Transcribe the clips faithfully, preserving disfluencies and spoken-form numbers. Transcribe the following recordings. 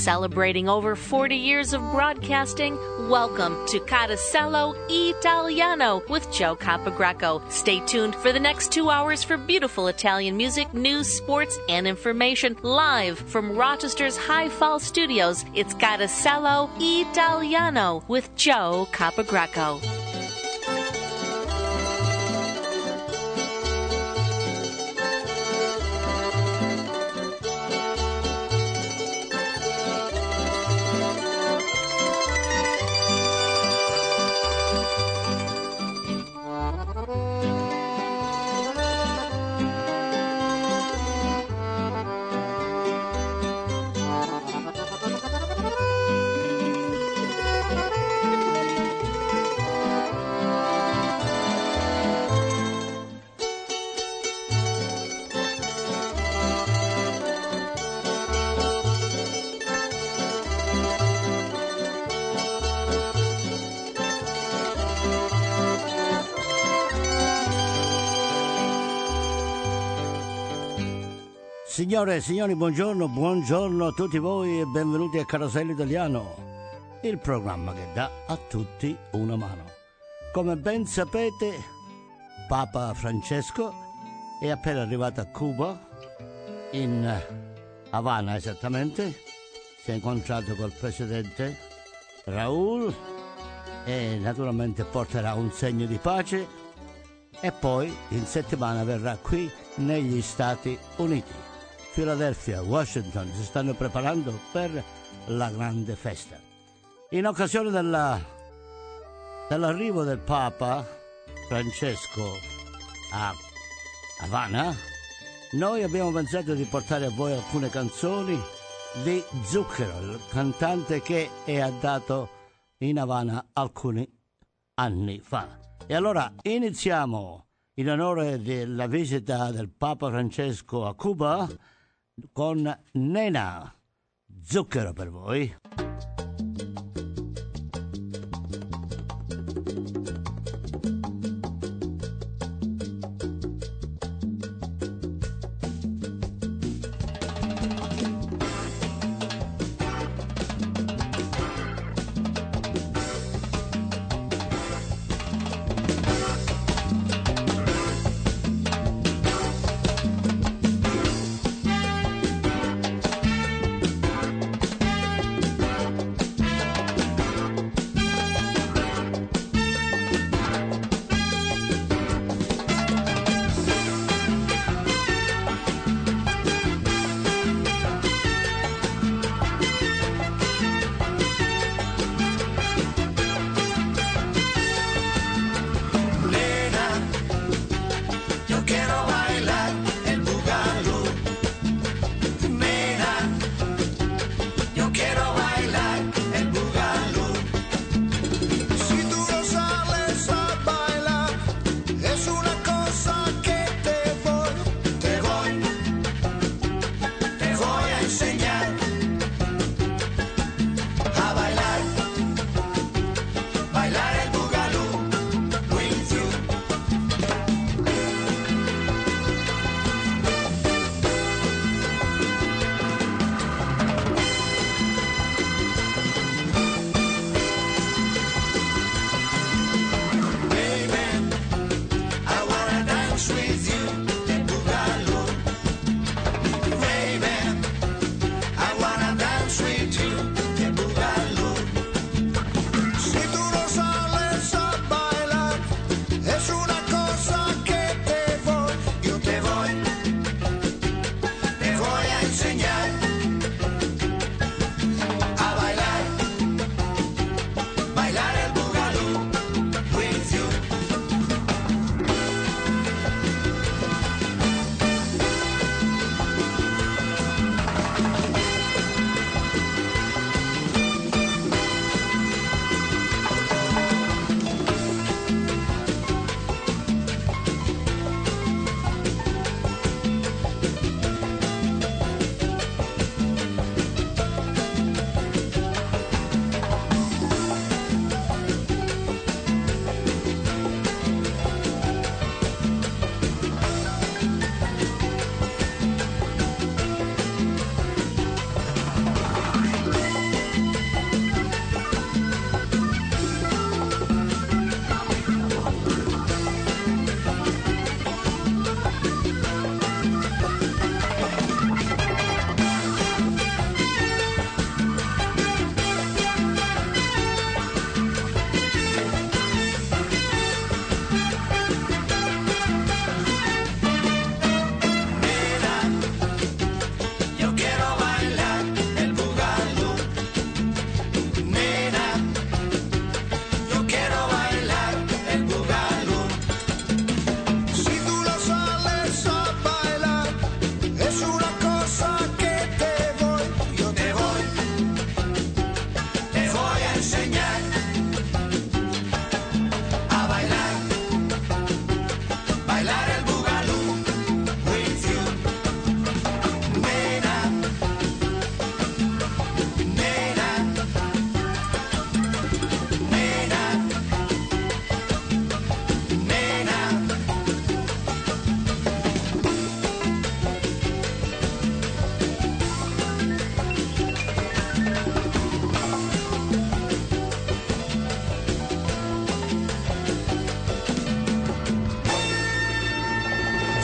Celebrating over forty years of broadcasting, welcome to Carosello Italiano with Joe Capogreco. Stay tuned for the next two hours for beautiful Italian music, news, sports, and information live from Rochester's High Fall Studios. It's Carosello Italiano with Joe Capogreco. Signore e signori, buongiorno, buongiorno a tutti voi e benvenuti a Carosello Italiano, il programma che dà a tutti una mano. Come ben sapete, Papa Francesco è appena arrivato a Cuba, in Havana esattamente, si è incontrato col presidente Raúl e naturalmente porterà un segno di pace e poi in settimana verrà qui negli Stati Uniti. Philadelphia, Washington si stanno preparando per la grande festa. In occasione della, dell'arrivo del Papa Francesco a Havana, noi abbiamo pensato di portare a voi alcune canzoni di Zucchero, il cantante che è andato in Havana alcuni anni fa. E allora iniziamo in onore della visita del Papa Francesco a Cuba con Nena, Zucchero per voi.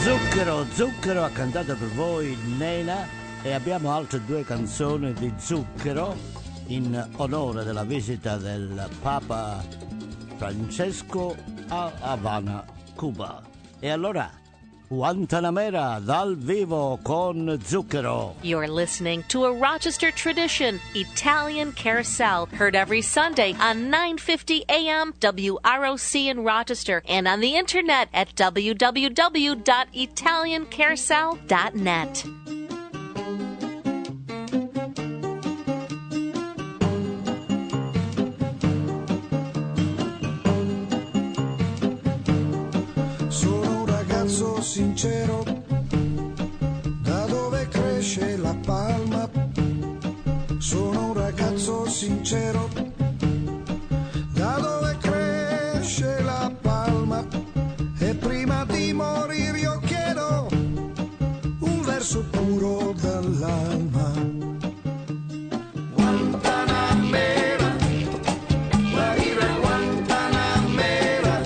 Zucchero, Zucchero ha cantato per voi Nena, e abbiamo altre due canzoni di Zucchero in onore della visita del Papa Francesco a Havana, Cuba. E allora, Guantanamera dal vivo con Zucchero. You're listening to a Rochester tradition, Italian Carousel, heard every Sunday on nine fifty A M W R O C in Rochester and on the internet at w w w dot italian carousel dot net. Sincero, da dove cresce la palma, sono un ragazzo sincero, da dove cresce la palma, e prima di morire io chiedo un verso puro dall'alma. Guantanamera, guarire Guantanamera,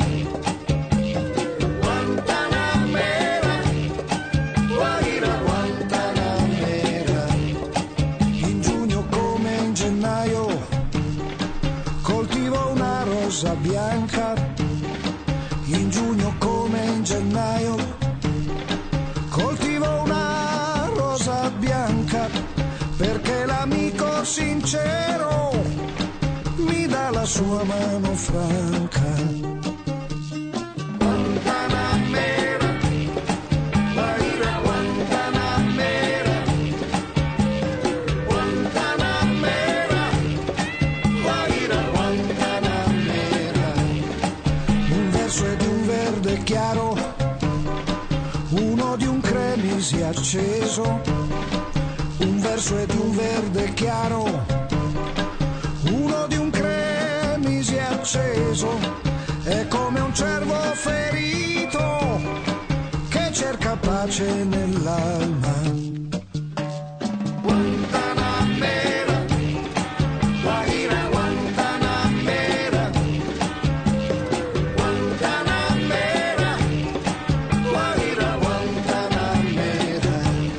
Guantanamera, guarire Guantanamera. In giugno come in gennaio coltivo una rosa bianca, in giugno come in gennaio coltivo una rosa bianca, perché l'amico sincero mi dà la sua mano franca. Guantanamera, guarire Guantanamera, Guantanamera, guarire Guantanamera. Un verso è di un verde chiaro, uno di un cremisi acceso. Un verso è di un verde chiaro, uno di un cremisi acceso. È come un cervo ferito che cerca pace nell'alma. Guantanamera, guarire Guantanamera, Guantanamera, guarire Guantanamera.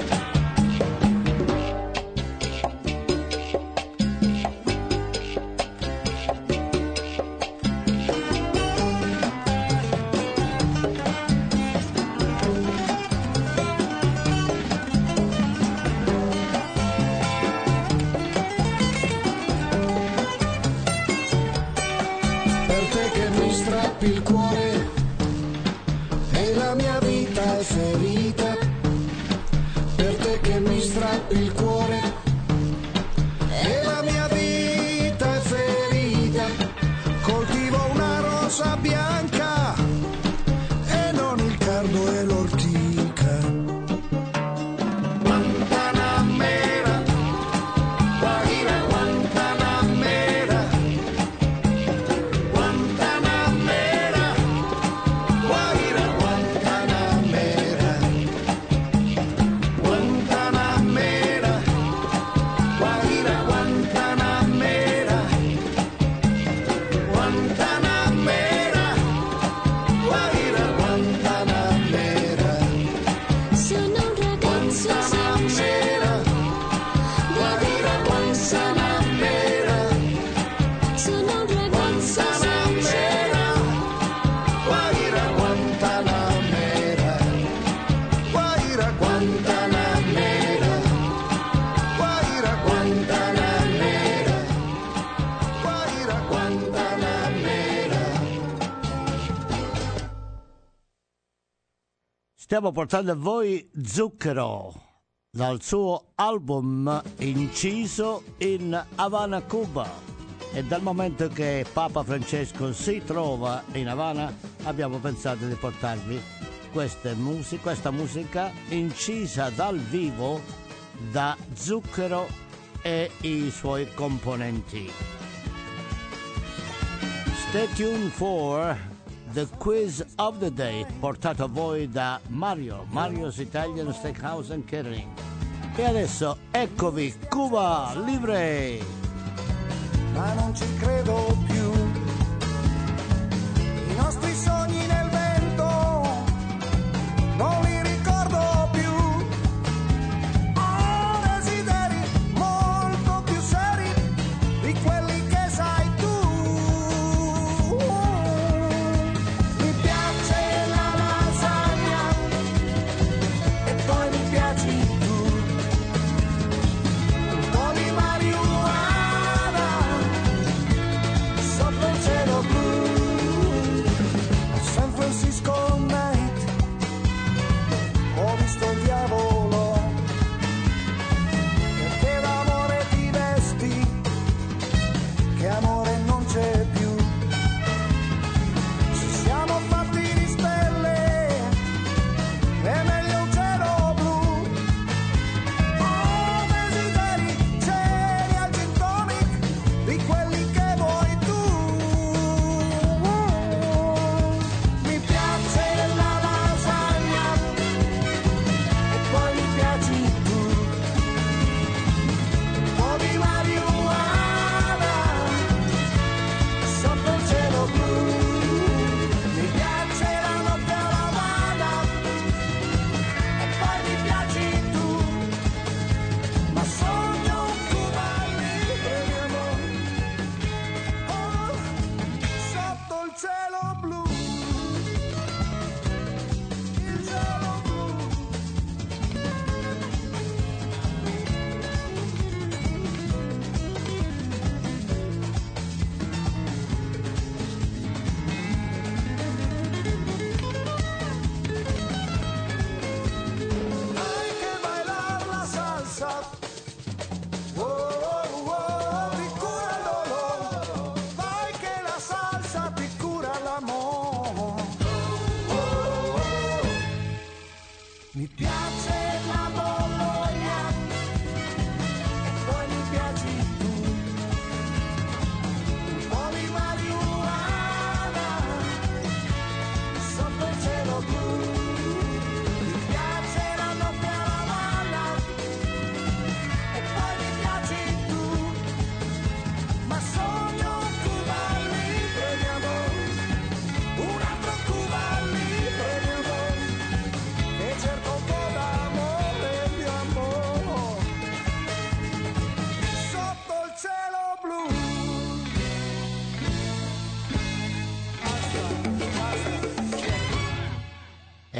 Per te che mi strappi il cuore e la mia vita è ferita, per te che mi strappi il cuore e la mia vita è ferita, coltivo una rosa bianca e non il cardo e l'ortica. Guantanamera, guarire Guantanamera, Guantanamera, guarire Guantanamera, Guantanamera, guarire Guantanamera, Guantanamera, guarire Guantanamera. Sono un ragazzo sincero, Guarire Guantanamera, sono un ragazzo Guantanamera, guarire Guantanamera, guarire Guantanamera, guarire Guantanamera, guarire Guantanamera. Stiamo portando a voi Zucchero dal suo album inciso in Havana, Cuba. E dal momento che Papa Francesco si trova in Havana, abbiamo pensato di portarvi queste music- questa musica incisa dal vivo da Zucchero e i suoi componenti. Stay tuned for the quiz of the day, portato a voi da Mario, Mario's Italian Steakhouse and Catering. E adesso eccovi Cuba Libre! Ma non ci credo più, i nostri sogni nel vento non li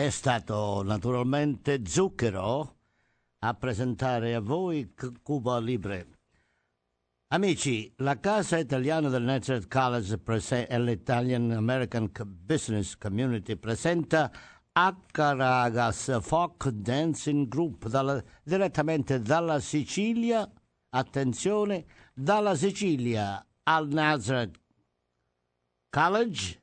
è stato naturalmente Zucchero a presentare a voi Cuba Libre. Amici, la Casa Italiana del Nazareth College prese- e l'Italian American Business Community presenta Acaragas Folk Dancing Group dalla, direttamente dalla Sicilia, attenzione, dalla Sicilia al Nazareth College,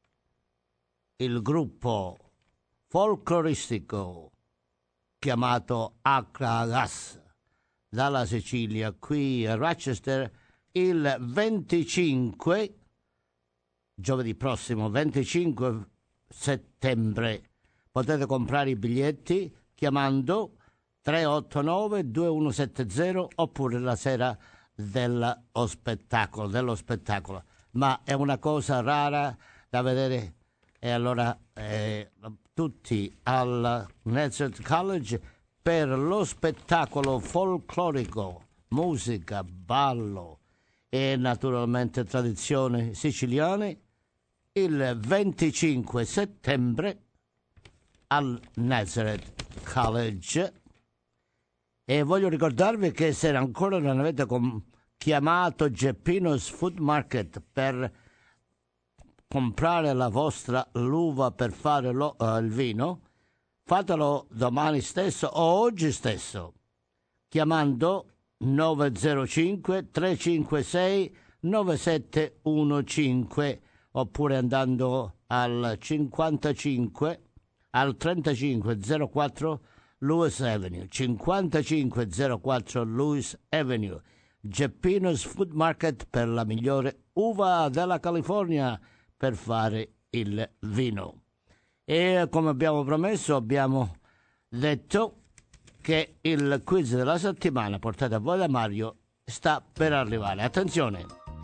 il gruppo folcloristico chiamato Acaragas dalla Sicilia qui a Rochester il venticinque, giovedì prossimo venticinque settembre. Potete comprare i biglietti chiamando tre otto nove due uno sette zero oppure la sera dello spettacolo, dello spettacolo. Ma è una cosa rara da vedere e allora eh, tutti al Nazareth College per lo spettacolo folclorico, musica, ballo e naturalmente tradizioni siciliane il venticinque settembre al Nazareth College. E voglio ricordarvi che se ancora non avete com- chiamato Geppino's Food Market per comprare la vostra l'uva per fare lo, uh, il vino, fatelo domani stesso o oggi stesso chiamando nove zero cinque tre cinque sei nove sette uno cinque oppure andando al cinquantacinque al trentacinque zero quattro Lewis Avenue, cinquantacinque zero quattro Lewis Avenue, Geppino's Food Market per la migliore uva della California per fare il vino. E come abbiamo promesso, abbiamo detto che il quiz della settimana portato a voi da Mario sta per arrivare. Attenzione!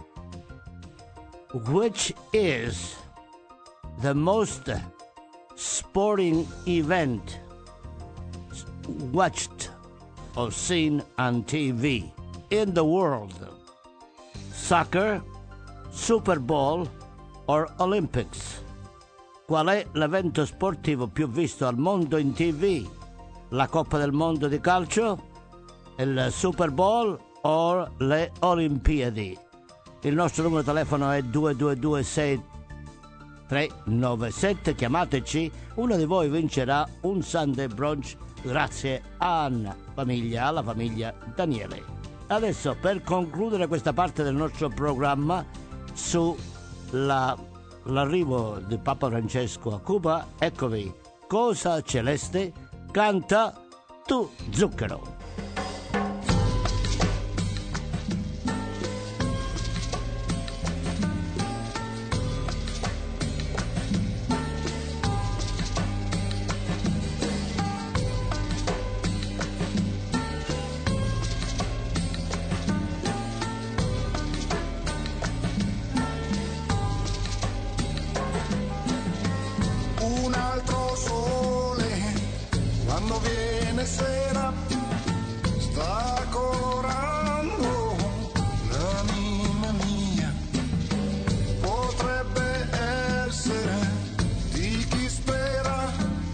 Which is the most sporting event watched or seen on T V in the world? Soccer, Super Bowl or Olympics? Qual è l'evento sportivo più visto al mondo in T V? La Coppa del Mondo di calcio, il Super Bowl o le Olimpiadi? Il nostro numero di telefono è due due due sei tre nove sette, chiamateci, uno di voi vincerà un Sunday brunch grazie a Anna, famiglia, alla famiglia Daniele. Adesso, per concludere questa parte del nostro programma su la, l'arrivo di Papa Francesco a Cuba, eccovi Cosa Celeste canta Tu Zucchero. Un altro sole quando viene sera sta colorando l'anima mia, potrebbe essere di chi spera,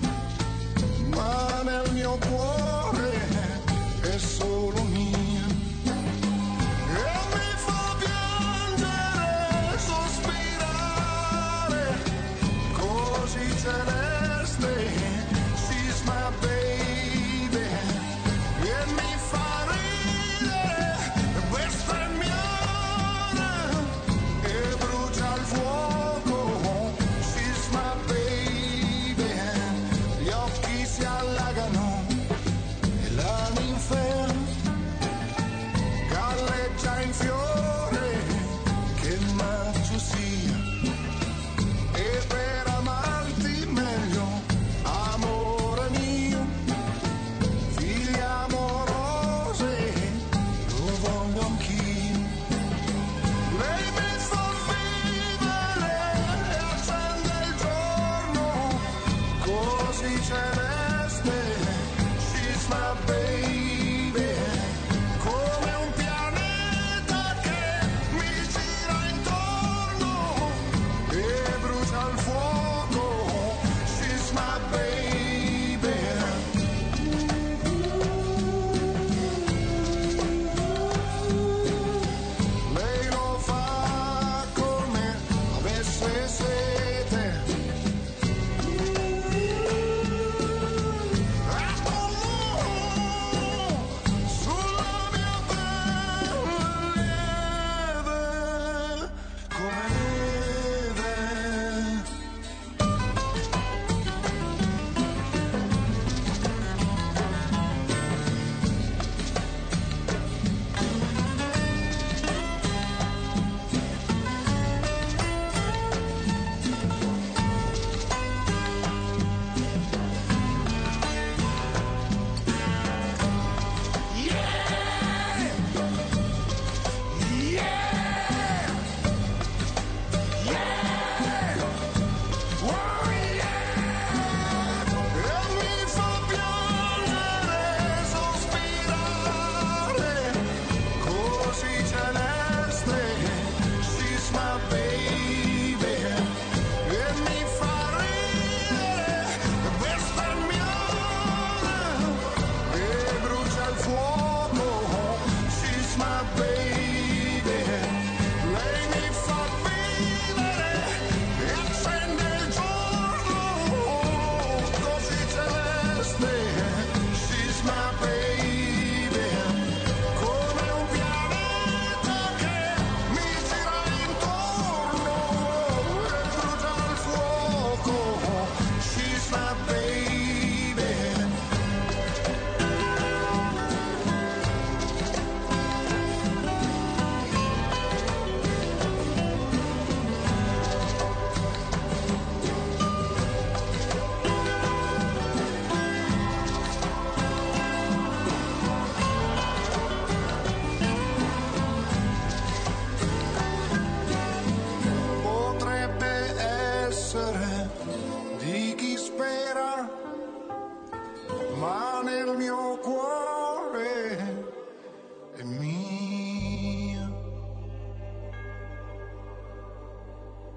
ma nel mio cuore è solo mia e mi fa piangere, sospirare così celeste. She's my baby e mi fa ridere, questa è mia e brucia il fuoco. She's my baby, gli occhi si allagano e la ninfea galleggia in fiore, che maggio sia. E per amarti meglio, amore mio, figli amorose, lo voglio anch'io. Lei mi fa vivere e accende il giorno così celeste. She's my baby, come un pianeta che mi gira intorno e brucia il fuoco. She's my baby.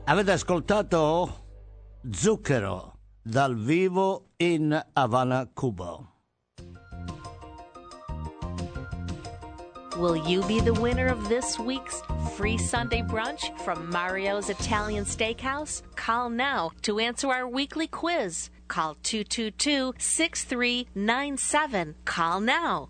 Avete ascoltato Zucchero dal vivo in Havana, Cuba. Will you be the winner of this week's free Sunday brunch from Mario's Italian Steakhouse? Call now to answer our weekly quiz. Call two two two, six three nine seven. Call now.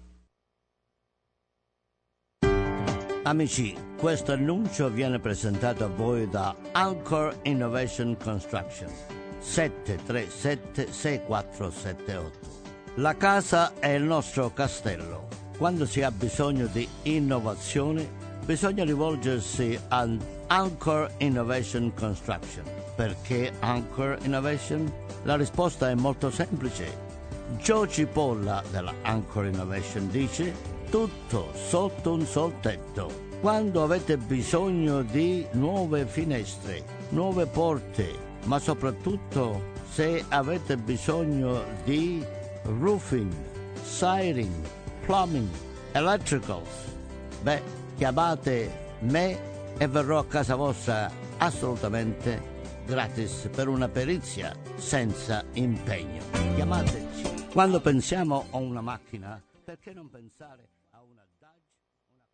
Amici, questo annuncio viene presentato a voi da Anchor Innovation Construction. sette tre sette sei quattro sette otto. La casa è il nostro castello. Quando si ha bisogno di innovazione, bisogna rivolgersi ad Anchor Innovation Construction. Perché Anchor Innovation? La risposta è molto semplice. Joe Cipolla della Anchor Innovation dice: tutto sotto un sol tetto. Quando avete bisogno di nuove finestre, nuove porte, ma soprattutto se avete bisogno di roofing, siding, plumbing, electricals, beh, chiamate me e verrò a casa vostra assolutamente gratis per una perizia senza impegno. Chiamateci. Quando pensiamo a una macchina, perché non pensare a una Dodge? Una...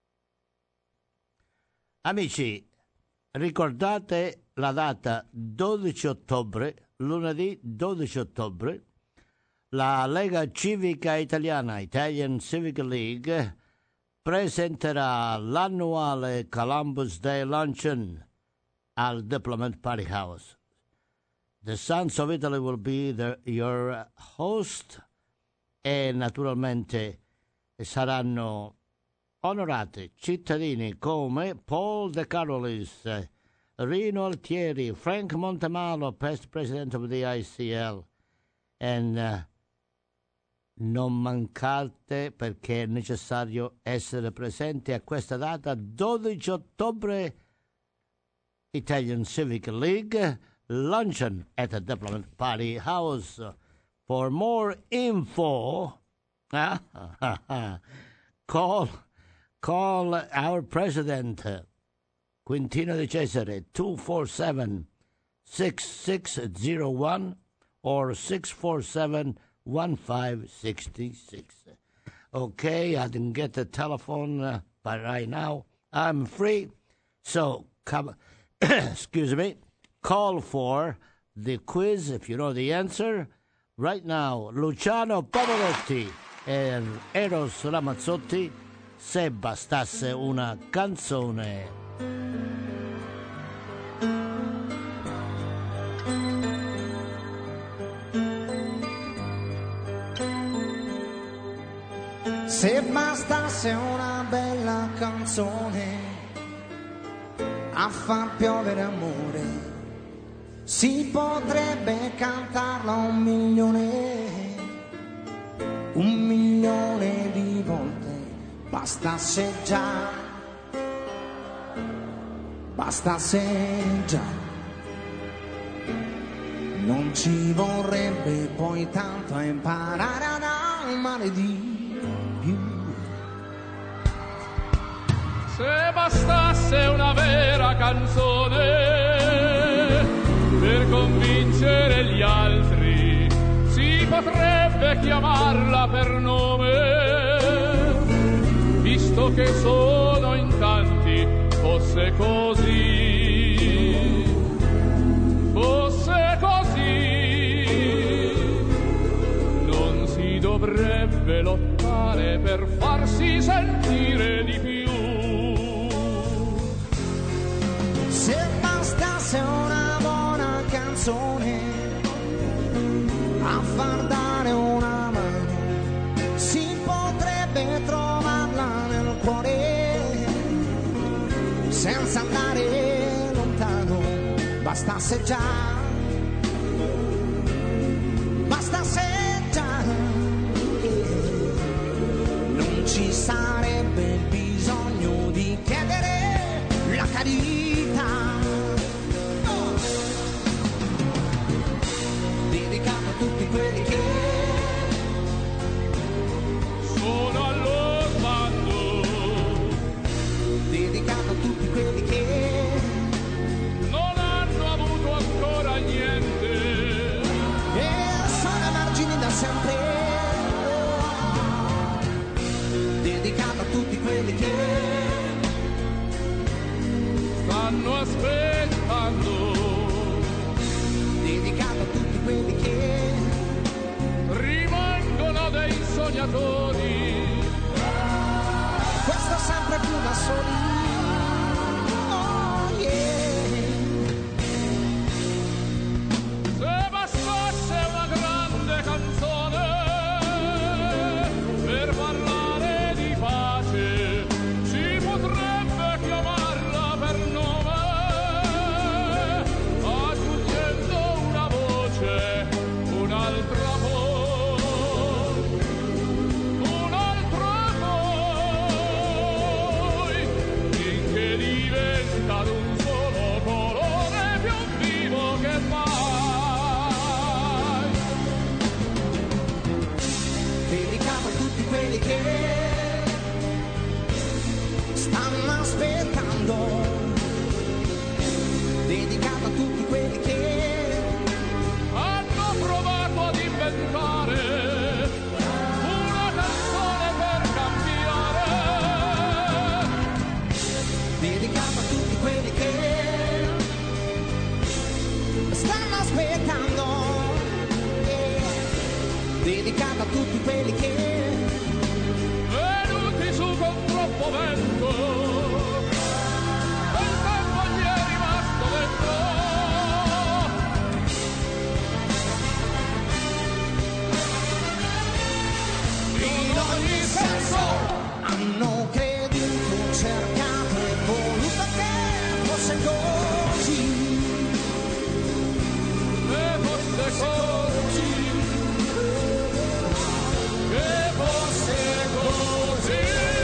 Amici, ricordate la data dodici ottobre, lunedì dodici ottobre, la Lega Civica Italiana, Italian Civic League, presenterà l'annuale Columbus Day Luncheon al Diplomat Party House. The Sons of Italy will be the, your host e naturalmente saranno onorati cittadini come Paul De Carolis, Rino Altieri, Frank Montemalo, past president of the I C L, and uh, non mancate perché è necessario essere presenti a questa data, dodici ottobre, Italian Civic League luncheon at the Diplomat Party House. For more info, call call our president, Quintino De Cesare, two four seven, six six zero one or six four seven, one five six six. Okay, I didn't get the telephone, uh, but right now I'm free. So, come, excuse me, call for the quiz if you know the answer. Right now, Luciano Pavarotti e Eros Ramazzotti, Se bastasse una canzone. Se bastasse una bella canzone a far piovere amore, si potrebbe cantarla un milione, un milione di volte. Bastasse già, bastasse già. Non ci vorrebbe poi tanto a imparare ad amare di più. Se bastasse una vera canzone per convincere gli altri, si potrebbe chiamarla per nome, visto che sono in tanti, fosse così, fosse così, non si dovrebbe lottare per farsi sentire di più. Se bastasse una buona canzone a far dare una mano, si potrebbe trovarla nel cuore senza andare lontano. Bastasse già, bastasse già, non ci sarebbe bisogno di chiedere la carità. Oh. Dedicato a tutti quelli che sono allo sbando, dedicato a tutti quelli che non hanno dedicata a tutti quelli che venuti su con troppo vento, e il tempo gli è rimasto dentro. in ogni senso hanno creduto, cercato e voluto che fosse così, E fosse così, che fosse così.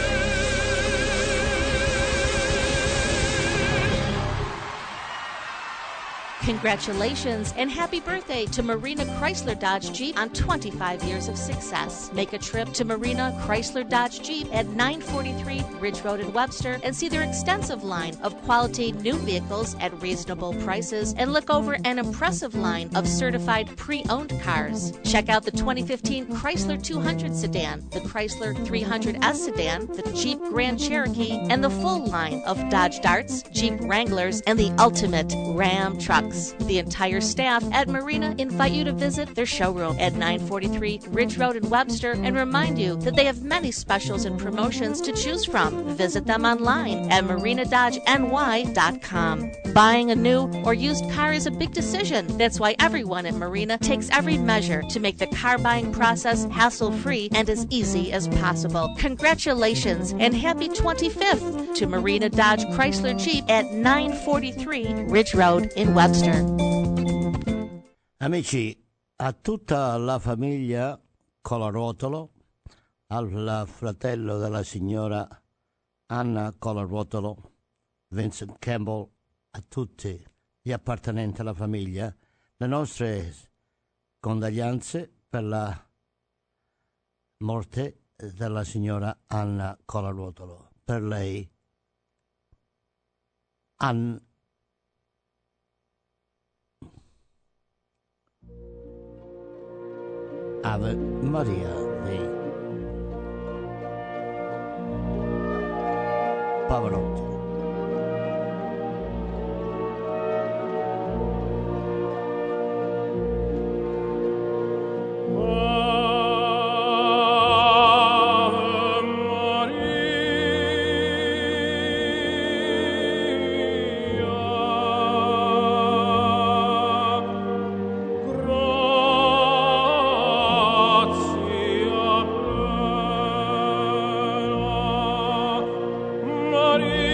Congratulations and happy birthday to Marina Chrysler Dodge Jeep on twenty-five years of success. Make a trip to Marina Chrysler Dodge Jeep at nine forty-three Ridge Road in Webster and see their extensive line of quality new vehicles at reasonable prices, and look over an impressive line of certified pre-owned cars. Check out the twenty fifteen Chrysler two hundred sedan, the Chrysler three hundred S sedan, the Jeep Grand Cherokee, and the full line of Dodge Darts, Jeep Wranglers, and the ultimate Ram trucks. The entire staff at Marina invite you to visit their showroom at nine forty-three Ridge Road in Webster and remind you that they have many specials and promotions to choose from. Visit them online at marina dodge n y dot com. Buying a new or used car is a big decision. That's why everyone at Marina takes every measure to make the car buying process hassle-free and as easy as possible. Congratulations and happy twenty-fifth to Marina Dodge Chrysler Jeep at nine forty-three Ridge Road in Webster. Amici, a tutta la famiglia Colaruotolo, al fratello della signora Anna Colaruotolo, Vincent Campbell, a tutti gli appartenenti alla famiglia, le nostre condoglianze per la morte della signora Anna Colaruotolo. Per lei, Anna Ave Maria di Pavarotti. Maria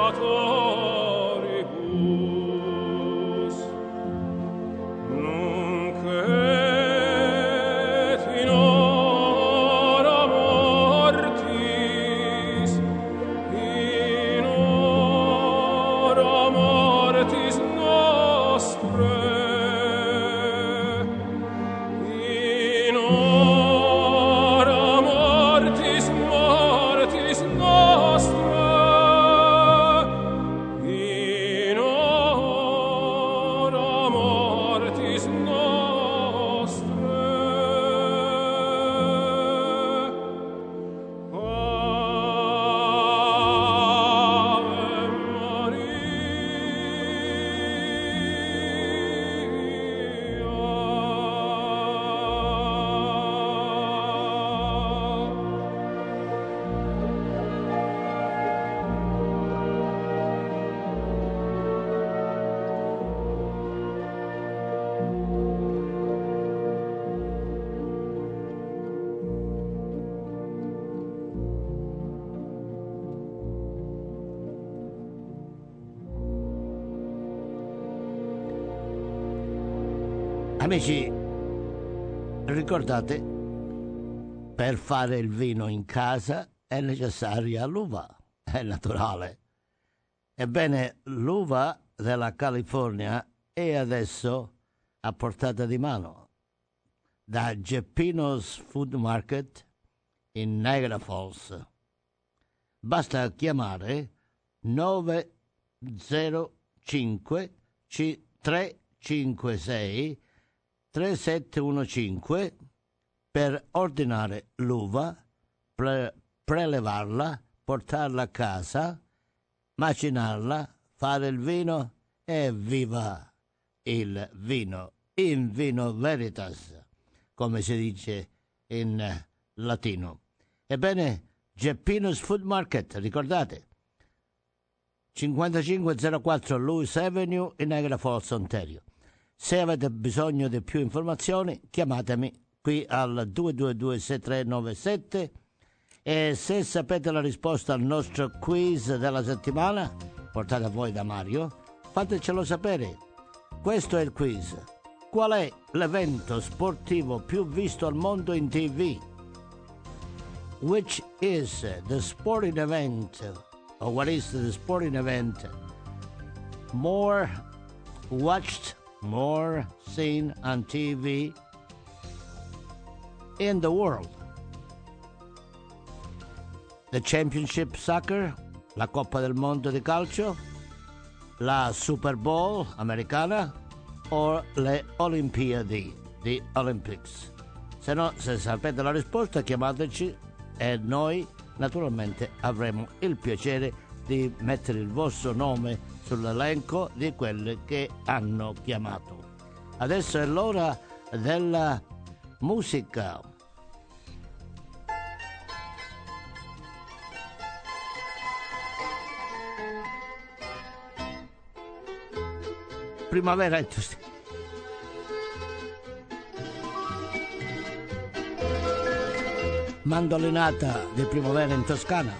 peccatoribus. Nunc et in hora mortis, in hora mortis nostre, in hora mortis mortis nostre, in hora mortis nostre. Ave Maria. Amici, ricordate, per fare il vino in casa è necessaria l'uva, è naturale. Ebbene, l'uva della California è adesso a portata di mano da Geppino's Food Market in Niagara Falls. Basta chiamare nove zero cinque tre cinque sei tre sette uno cinque per ordinare l'uva, pre- prelevarla, portarla a casa, macinarla, fare il vino e viva il vino, in vino veritas, come si dice in eh, latino. Ebbene, Geppino's Food Market, ricordate, cinquantacinque zero quattro Lewis Avenue in Niagara Falls, Ontario. Se avete bisogno di più informazioni, chiamatemi qui al due due due sei tre nove sette e se sapete la risposta al nostro quiz della settimana, portato a voi da Mario, fatecelo sapere. Questo è il quiz. Qual è l'evento sportivo più visto al mondo in T V? Which is the sporting event, or what is the sporting event more watched, more seen on T V in the world? The Championship Soccer, la Coppa del Mondo di calcio, la Super Bowl americana o le Olimpiadi, the Olympics? Se no, se sapete la risposta, chiamateci e noi naturalmente avremo il piacere di mettere il vostro nome sull'elenco di quelli che hanno chiamato. Adesso è l'ora della musica. Primavera entusiasta. Mandolinata di primavera in Toscana.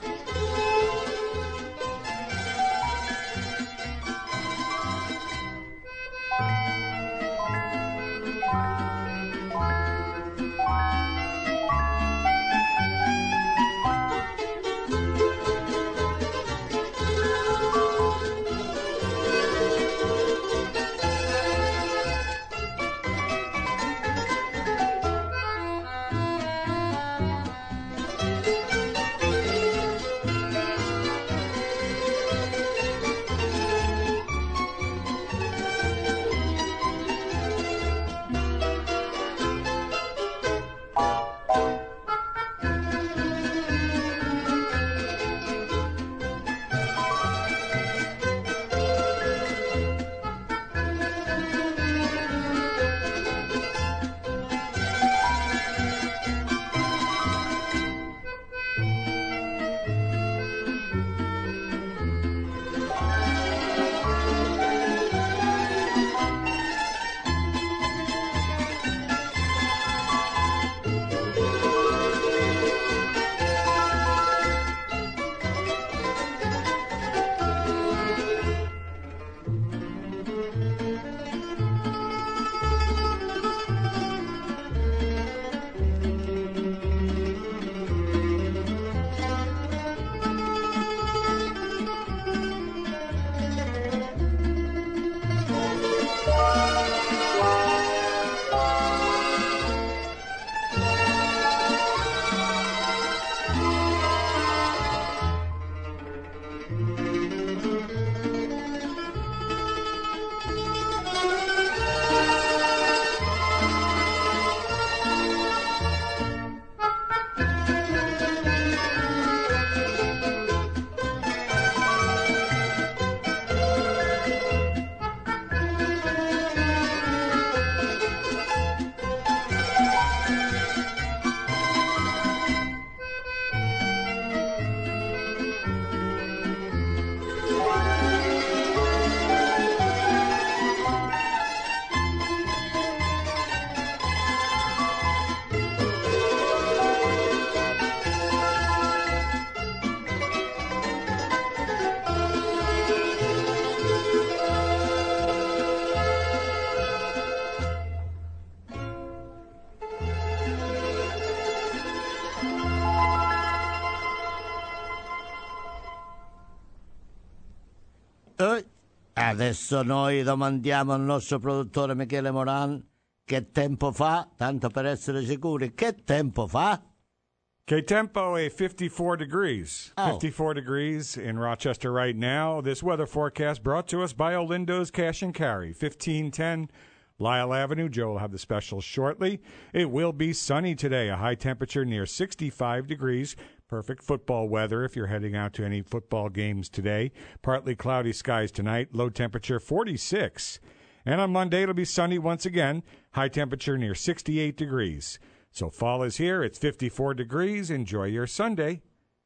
Eh, adesso noi domandiamo al nostro produttore Michele Moran che tempo fa, tanto per essere sicuri, che tempo fa? Che tempo a fifty-four degrees. Oh. fifty-four degrees in Rochester right now. This weather forecast brought to us by Olindo's Cash and Carry, fifteen ten Lyle Avenue. Joe will have the specials shortly. It will be sunny today, a high temperature near sixty-five degrees. Perfect football weather if you're heading out to any football games today. Partly cloudy skies tonight, low temperature forty-six. And on Monday, it'll be sunny once again, high temperature near sixty-eight degrees. So fall is here, it's fifty-four degrees. Enjoy your Sunday.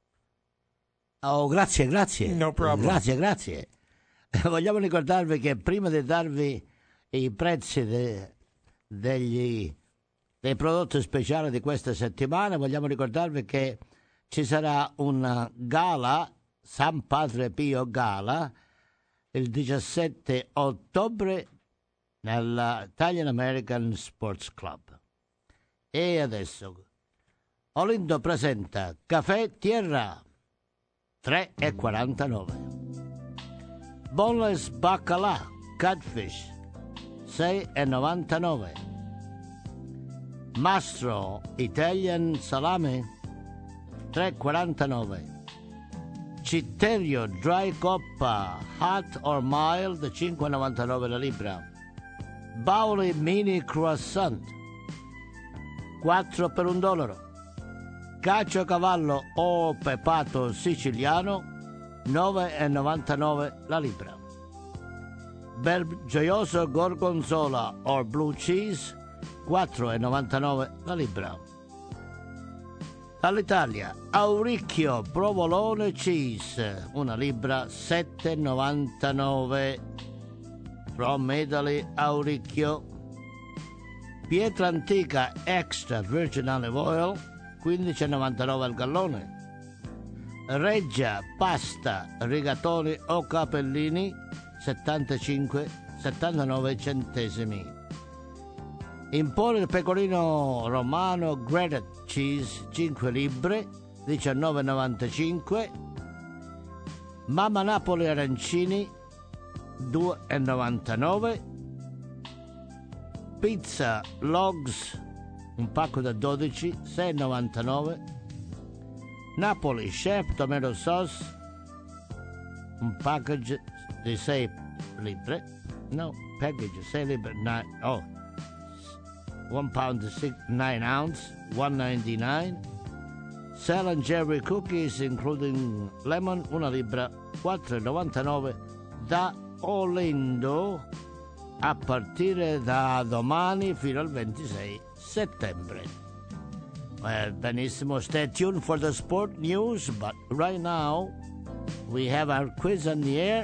Oh, grazie, grazie. No problem. Grazie, grazie. Vogliamo ricordarvi che prima di darvi i prezzi de- degli, dei prodotti speciali di questa settimana, vogliamo ricordarvi che ci sarà una gala, San Padre Pio Gala, il diciassette ottobre nell'Italian American Sports Club. E adesso Olindo presenta Caffè Tierra tre e quarantanove, Boneless Baccalà Catfish sei e novantanove, Mastro Italian Salame tre e quarantanove, Citterio Dry Coppa Hot or Mild cinque e novantanove la libra, Bauli Mini Croissant quattro per un dollaro, Caciocavallo o pepato siciliano nove e novantanove la libra, Bel Gioioso Gorgonzola or Blue Cheese quattro e novantanove la libra. All'Italia Auricchio Provolone Cheese una libra sette e novantanove. From Italy Auricchio. Pietra Antica Extra Virgin Olive Oil quindici e novantanove al gallone. Reggia Pasta Rigatoni o Capellini settantacinque settantanove centesimi. Impone il pecorino romano Grated Cheese cinque libbre diciannove e novantacinque. Mamma Napoli arancini due e novantanove. Pizza Logs un pacco da dodici sei e novantanove. Napoli Chef Tomato Sauce un package di sei libbre, no, package sei libbre, nine, oh, one pound six, nine ounce, one ninety-nine. Sal and Jerry cookies including lemon, una libra, quattro e novantanove da Olindo a partire da domani fino al ventisei settembre. Well, benissimo, stay tuned for the sport news, but right now we have our quiz on the air.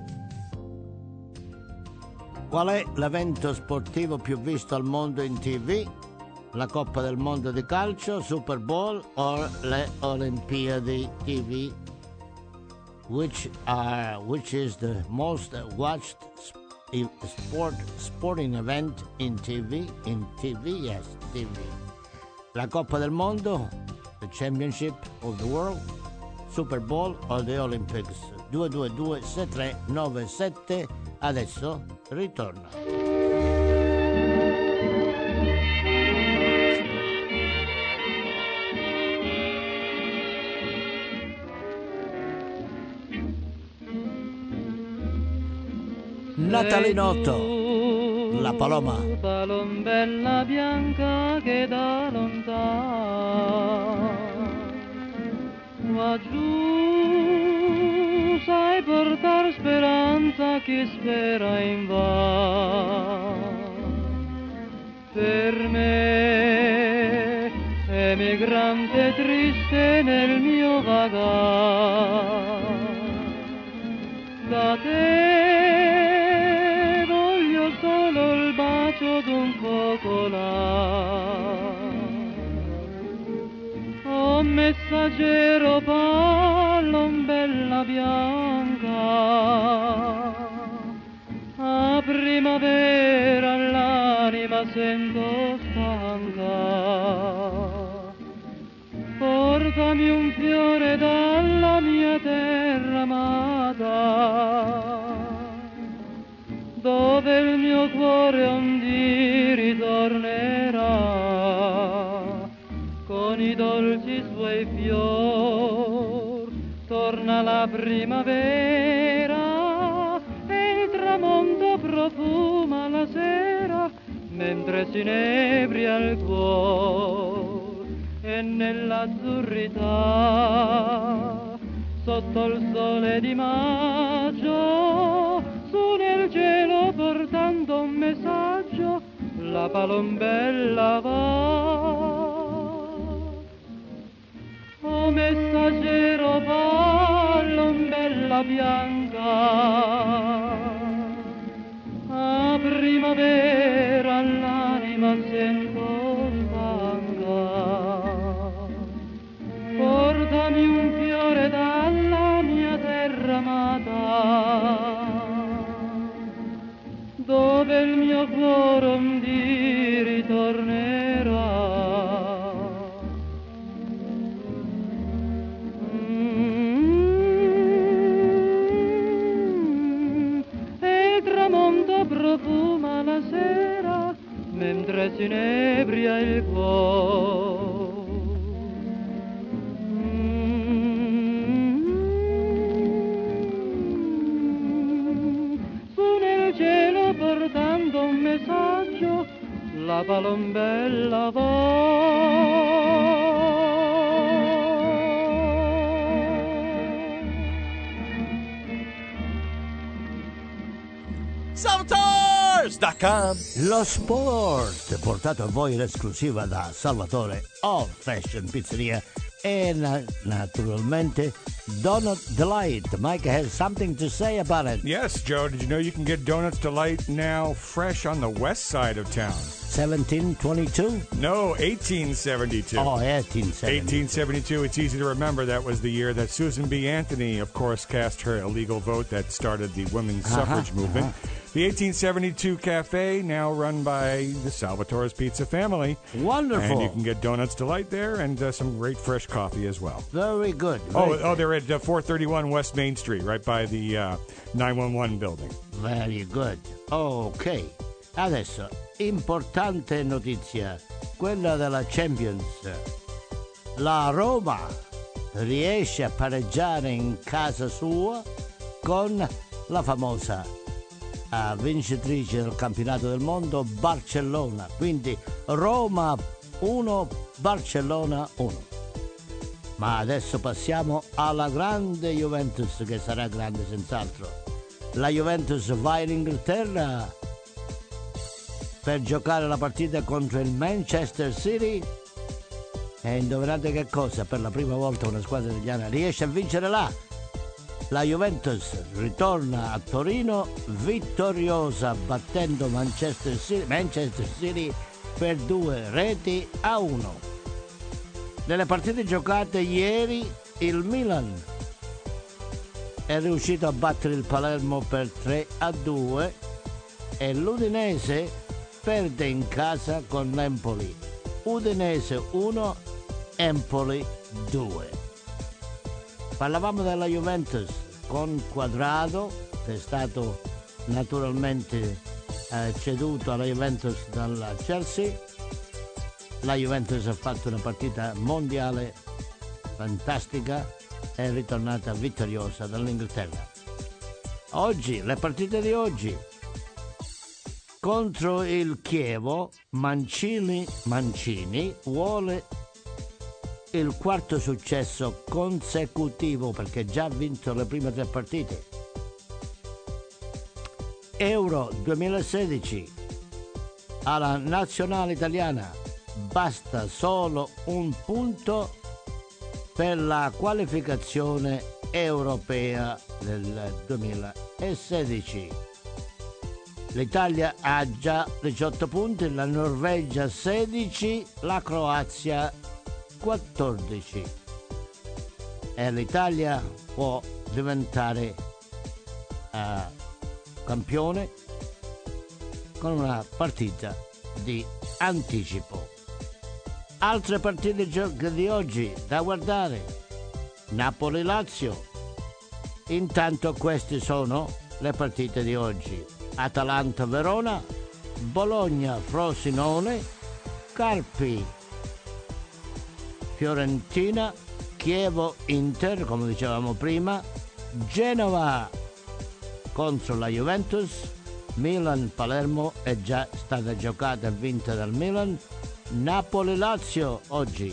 Qual è l'evento sportivo più visto al mondo in T V? La Coppa del Mondo di calcio, Super Bowl o le Olimpiadi T V? Which are which is the most watched sport sporting event in T V? In T V, yes, T V. La Coppa del Mondo, the Championship of the World, Super Bowl o the Olympics? due due due sei tre nove sette. Adesso ritorna. Natalinotto, La Paloma. Palombella bianca che da lontano qua giù sai portar speranza chi spera in va. Per me emigrante triste nel mio vagar, da te voglio solo il bacio d'un focolare. Oh messaggero palombella bianca, a primavera l'anima sento stanca. Portami un fiore dalla mia terra amata, dove il mio cuore un dì ritornerà con i dolci suoi fior. Torna la primavera e il tramonto profuma la sera, mentre si inebria il cuore. E nell'azzurrità, sotto il sole di maggio, su nel cielo portando un messaggio, la palombella va. Oh messaggero palombella bianca, a primavera l'anima sento stanca. Portami un fiore dalla mia terra amata, dove il mio cuore un dì ritornerà. Mm, e il tramonto profuma la sera, mentre si inebria il cuore. Portando un messaggio, la palombella va. Salvatores punto com. Lo sport, portato a voi in esclusiva da Salvatore All Fashion Pizzeria e na- naturalmente Donut Delight. Mike has something to say about it. Yes, Joe, did you know you can get Donuts Delight now fresh on the west side of town? seventeen twenty-two? No, eighteen seventy-two. Oh, eighteen seventy. eighteen seventy-two. It's easy to remember. That was the year that Susan B. Anthony, of course, cast her illegal vote that started the women's Uh-huh, suffrage movement. uh-huh. The eighteen seventy-two Cafe, now run by the Salvatore's Pizza family. Wonderful. And you can get Donuts Delight there and uh, some great fresh coffee as well. Very good. Oh, Very oh, good. they're at uh, four thirty-one West Main Street, right by the uh, nine one one building. Very good. Ok. Adesso, importante notizia, quella della Champions. La Roma riesce a pareggiare in casa sua con la famosa uh, vincitrice del campionato del mondo, Barcellona. Quindi Roma uno, Barcellona uno. Ma adesso passiamo alla grande Juventus, che sarà grande senz'altro. La Juventus va in Inghilterra per giocare la partita contro il Manchester City e indovinate che cosa? Per la prima volta una squadra italiana riesce a vincere là. La Juventus ritorna a Torino vittoriosa, battendo Manchester City, Manchester City per due reti a uno. Nelle partite giocate ieri il Milan è riuscito a battere il Palermo per tre a due e l'Udinese perde in casa con l'Empoli. Udinese uno, Empoli due. Parlavamo della Juventus con Quadrado, che è stato naturalmente eh, ceduto alla Juventus dalla Chelsea. La Juventus ha fatto una partita mondiale fantastica, è ritornata vittoriosa dall'Inghilterra. Oggi, le partite di oggi. Contro il Chievo, Mancini, Mancini vuole il quarto successo consecutivo perché già ha vinto le prime tre partite. Euro duemilasedici alla nazionale italiana basta solo un punto per la qualificazione europea del duemilasedici. L'Italia ha già diciotto punti, la Norvegia sedici, la Croazia quattordici. E l'Italia può diventare uh, campione con una partita di anticipo. Altre partite di oggi da guardare: Napoli-Lazio. Intanto queste sono le partite di oggi: Atalanta-Verona, Bologna-Frosinone, Carpi-Fiorentina, Chievo-Inter, come dicevamo prima, Genova contro la Juventus, Milan-Palermo è già stata giocata e vinta dal Milan, Napoli-Lazio oggi,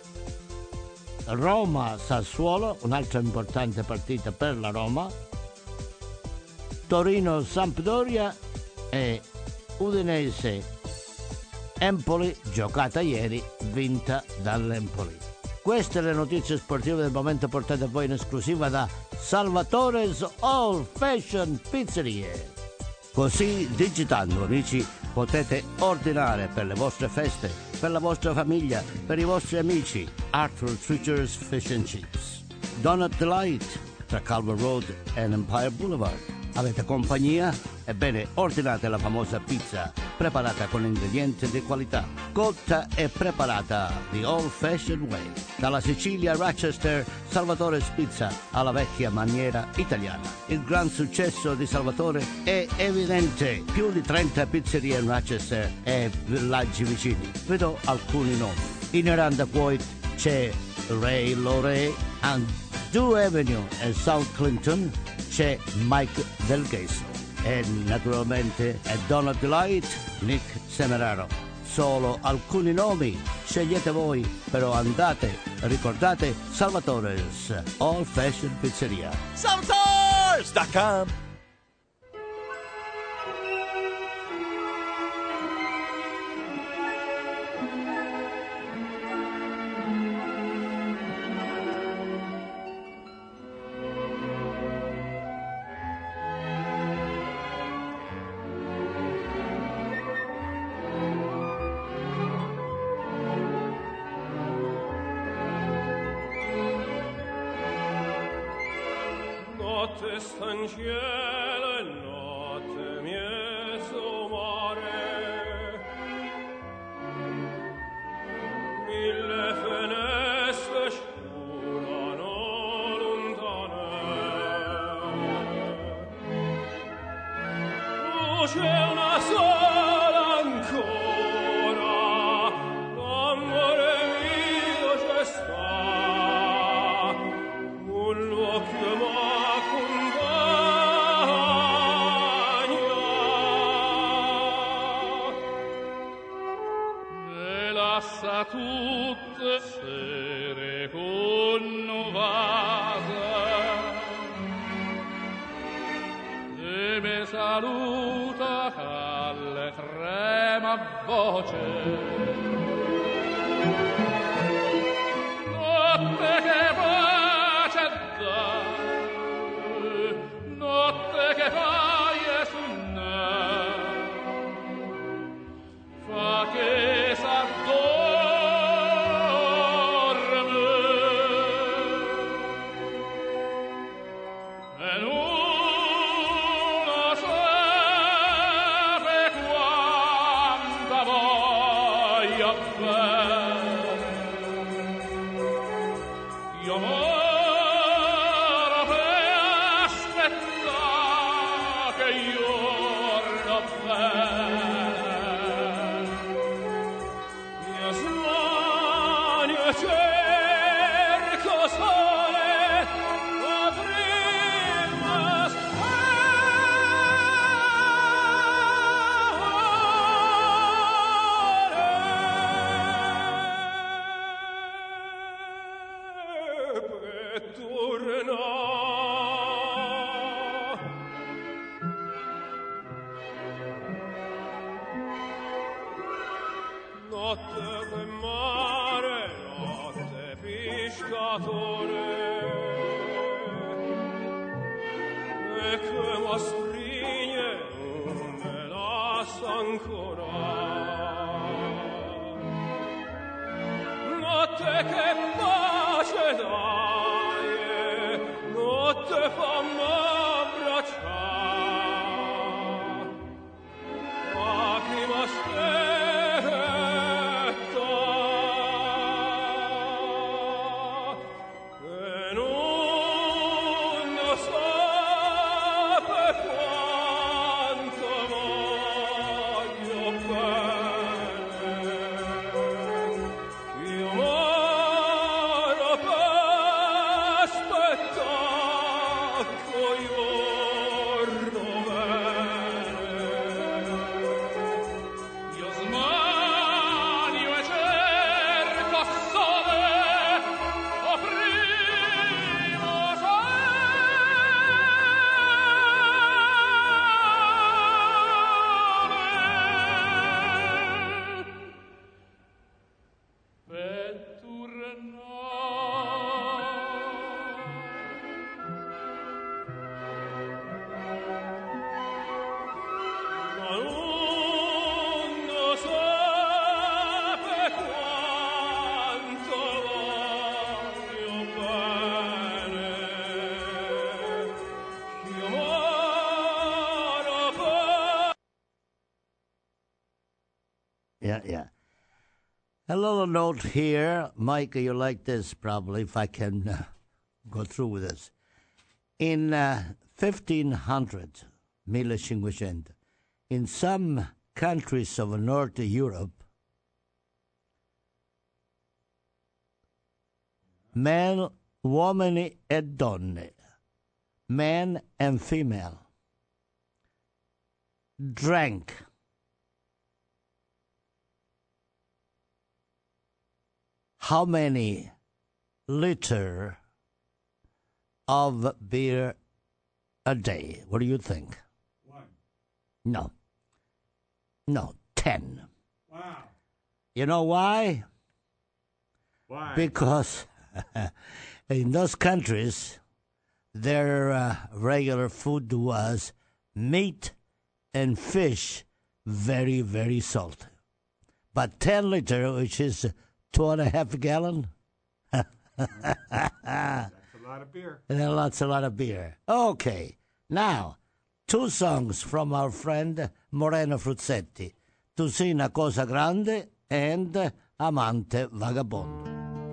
Roma-Sassuolo, un'altra importante partita per la Roma, Torino-Sampdoria e Udinese-Empoli, giocata ieri, vinta dall'Empoli. Queste le notizie sportive del momento portate a voi in esclusiva da Salvatore's All Fashion Pizzerie. Così, digitando, amici, potete ordinare per le vostre feste, per la vostra famiglia, per i vostri amici. Arthur Treacher's Fish and Chips. Donut Delight, tra Calvert Road e Empire Boulevard. Avete compagnia? Ebbene, ordinate la famosa pizza preparata con ingredienti di qualità, cotta e preparata the old fashioned way. Dalla Sicilia a Rochester, Salvatore's Pizza alla vecchia maniera italiana. Il gran successo di Salvatore è evidente. Più di trenta pizzerie in Rochester e villaggi vicini. Vedo alcuni nomi. In Irondequoit c'è Ray Lore, and Due Avenue e South Clinton c'è Mike Del Gesso e naturalmente è Donut Delight, Nick Semeraro. Solo alcuni nomi, scegliete voi, però andate, ricordate Salvatore's All Fashion Pizzeria. Salvatores dot com. Notte sta in cielo e notte mieso mare, mille finestre scurano lontane. Oh, c'è una sola ancora, l'amore mio c'è sta, un l'occhio tutte sere connovata e me saluta alle trema voce. Notte che pace dà, notte che pace su me, fa che s'addorme. Cerco sole, quadrille, notte che mare, notte pescatore, e che mastrigne non me lascia ancora. Notte che pace dai, notte fammi abbracciare, ma chi m'aspetta che non lo sa per quanto voglio bene. Io moro per aspettare giorno bene. Io smanio e cerco sole, o primo sole per ma non lo so per quanto voglio bene. Io moro per Yeah, yeah. A little note here, Mike. You like this probably, if I can uh, go through with this. In uh, fifteen hundred, mille cinquecento, in some countries of North Europe, men, uomini e donne, men and female, drank how many liter of beer a day? What do you think? One. No. No, ten. Wow. You know why? Why? Because in those countries, their uh, regular food was meat and fish, very, very salty. But ten liter, which is two and a half gallon, That's a lot of beer. and then lots, a lot of beer. Okay, now, two songs from our friend Moreno Fruzzetti. Tu sei una cosa grande and Amante vagabondo.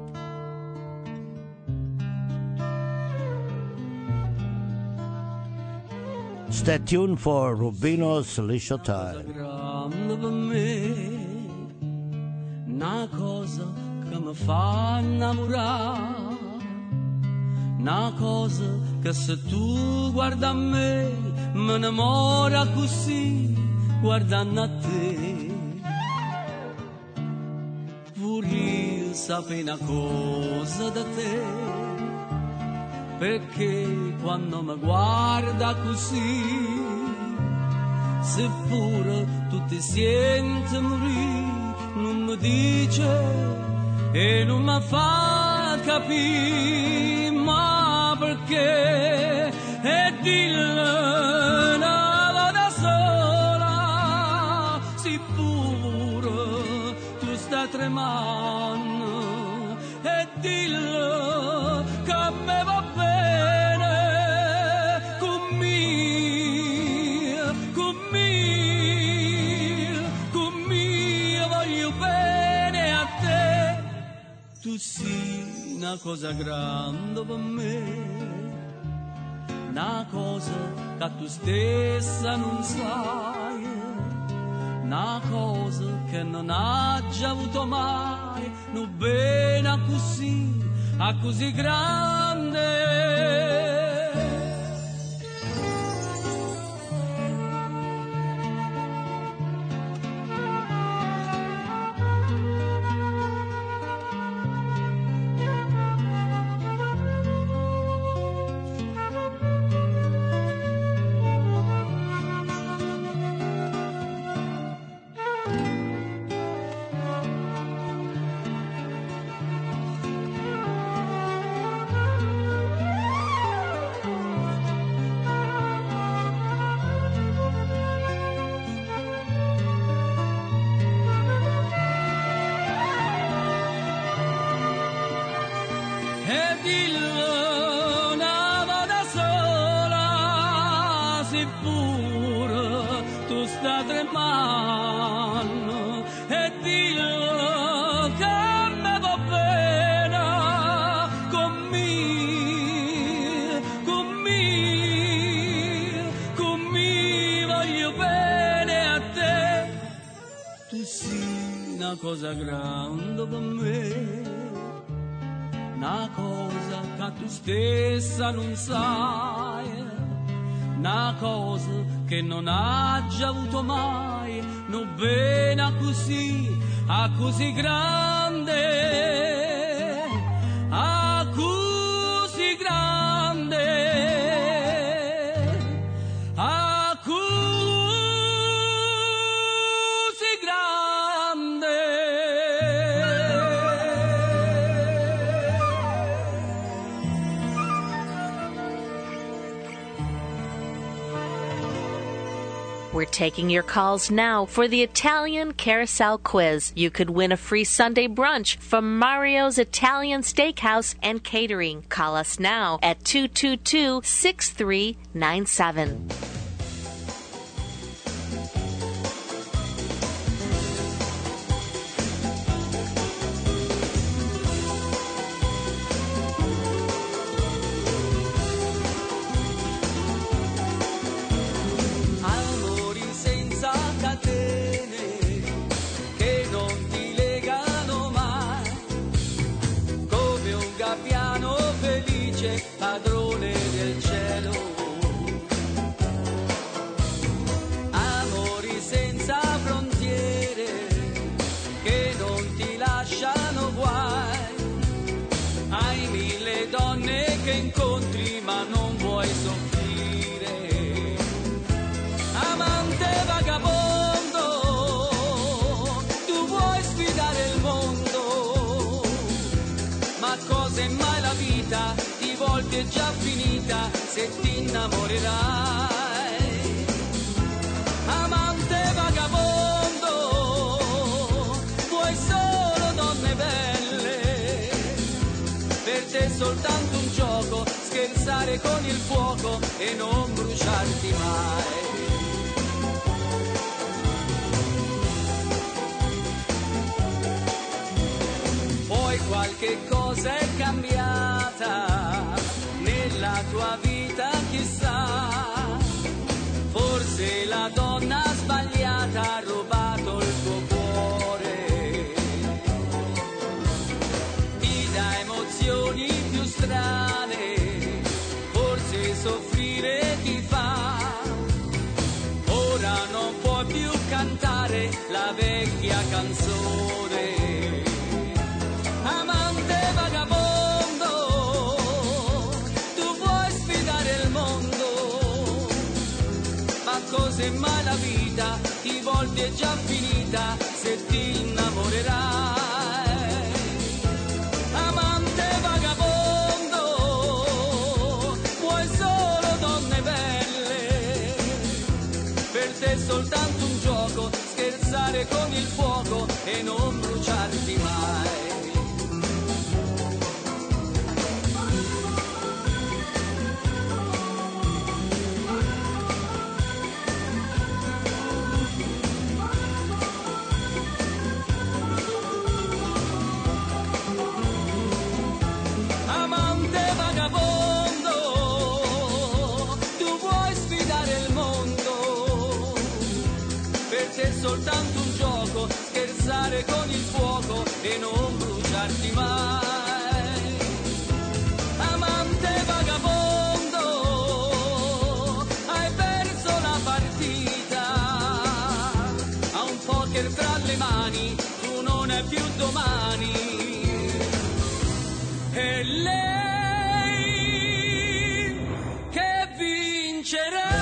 Stay tuned for Rubino's Liscio Time. Grande per me, una cosa che mi fa innamorare, una cosa che se tu guarda a me mi innamora così, guardando a te. Vorrei sapere una cosa da te, perché quando mi guarda così, seppure tu ti senti morire, non mi dice e non mi fa capire, ma perché? E dille una volta sola, seppure tu stai tremando, e dille che a me va bene, con me, con me, con me voglio bene a te. Tu sei una cosa grande per me, una cosa che tu stessa non sai, una cosa che non ha già avuto mai, non bene a così, a così grande. a tremare e dillo che me va bene con me, con me, con me voglio bene a te. Tu sei una cosa grande per me, una cosa che tu stessa non sai, una cosa che non ha già avuto mai, non bene così, a così grande, a così grande, a così grande. We're taking your calls now for the Italian Carousel Quiz. You could win a free Sunday brunch from Mario's Italian Steakhouse and Catering. Call us now at two two two, six three nine seven. Padrone del cielo, amori senza frontiere che non ti lasciano guai, hai mille donne che incontri ma non vuoi soffrire, amante vagabondo, tu vuoi sfidare il mondo, ma cosa è mai la vita? Volte è già finita se ti innamorerai, amante vagabondo, vuoi solo donne belle, per te soltanto un gioco, scherzare con il fuoco e non bruciarti mai. Poi qualche cosa è cambiata nella tua vita, chissà, forse la donna sbagliata ha rubato il tuo cuore, ti dà emozioni più strane, forse soffrire ti fa, ora non puoi più cantare la vecchia canzone, amante vagabondo, tu vuoi sfidare il mondo, ma cos'è mai la vita, ti volti è già finita se ti innamorerai, amante vagabondo, vuoi solo donne belle, per te soltanto un gioco, scherzare con il fuoco e non bruciarti mai. Soltanto un gioco, scherzare con il fuoco e non bruciarti mai, amante vagabondo, hai perso la partita, ha un poker tra le mani, tu non hai più domani, e lei che vincerà.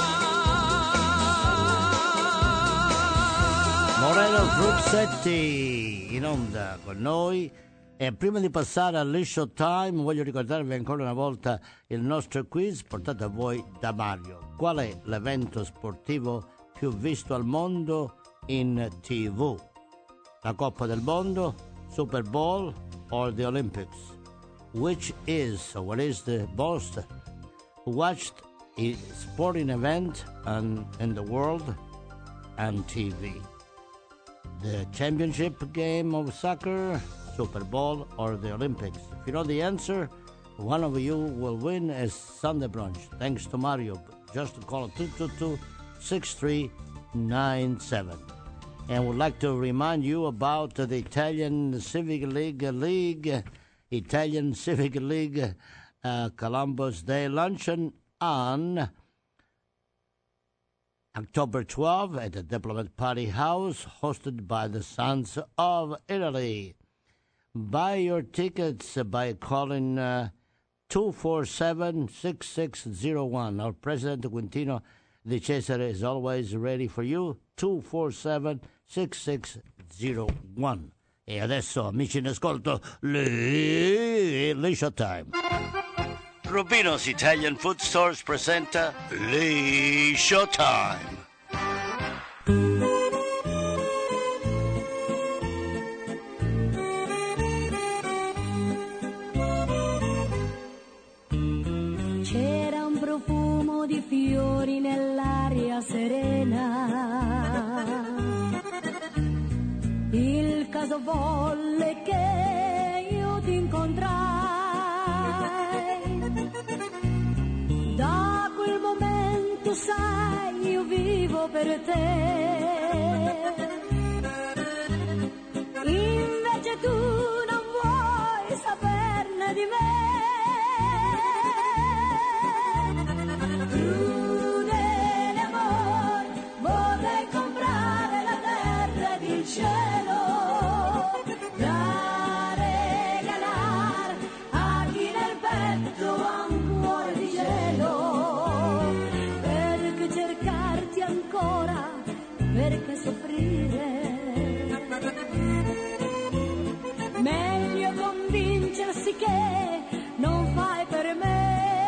Moreno Fruzzetti in onda con noi, e prima di passare al Showtime voglio ricordarvi ancora una volta il nostro quiz portato a voi da Mario. Qual è l'evento sportivo più visto al mondo in tivù? La Coppa del Mondo, Super Bowl or the Olympics? Which is, or what is the most watched sporting event in the world? and T V. The championship game of soccer, Super Bowl, or the Olympics? If you know the answer, one of you will win a Sunday brunch. Thanks to Mario. Just call two two two, six three nine seven. And would like to remind you about the Italian Civic League League, Italian Civic League uh, Columbus Day Luncheon on October twelfth at the Diplomat Party House, hosted by the Sons of Italy. Buy your tickets by calling uh, two four seven, six six zero one. Our President Quintino Di Cesare is always ready for you. two four seven, six six zero one. E adesso, amici in ascolto, le, le Showtime. Rubino's Italian Food Stores presenta le Showtime. C'era un profumo di fiori nell'aria serena. Il caso volle che io ti incontrai. Da quel momento, sai, io vivo per te. Invece tu non vuoi saperne di me. Crudele amor, vorrei comprare la terra ed il cielo da regalar a chi nel petto ha un cuore di gelo. Perché cercarti ancora, perché soffrire? Meglio convincersi che non fai per me.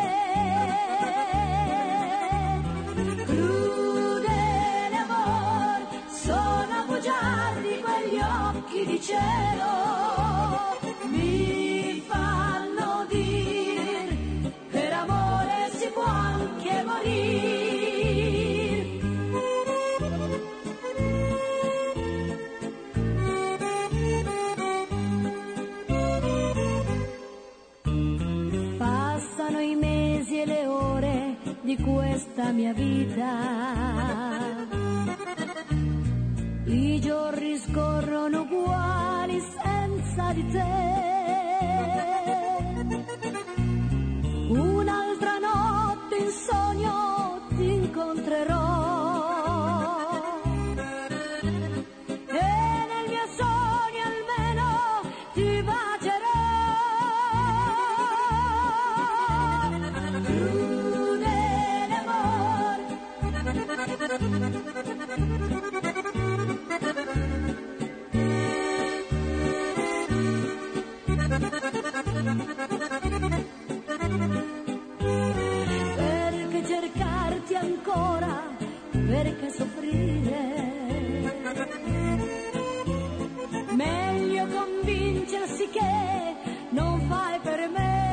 Crudele amor, sono bugiardi quegli occhi di cielo, mi fanno dir per amore si può anche morire. Passano i mesi e le ore di questa mia vita, i giorni scorrono uguali senza di te. Un'altra notte in sogno ti incontrerò e nel mio sogno almeno ti bacerò. Crudele amor, perché cercarti ancora, perché soffrire? Meglio convincersi che non fai per me.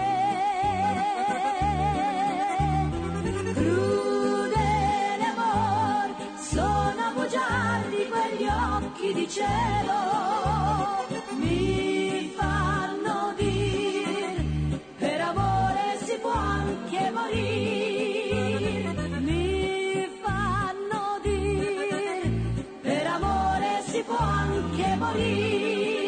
Crudele amor, sono bugiardi quegli occhi di cielo, mi fanno dir per amore si può anche morire. Mi fanno dir per amore si può anche morire.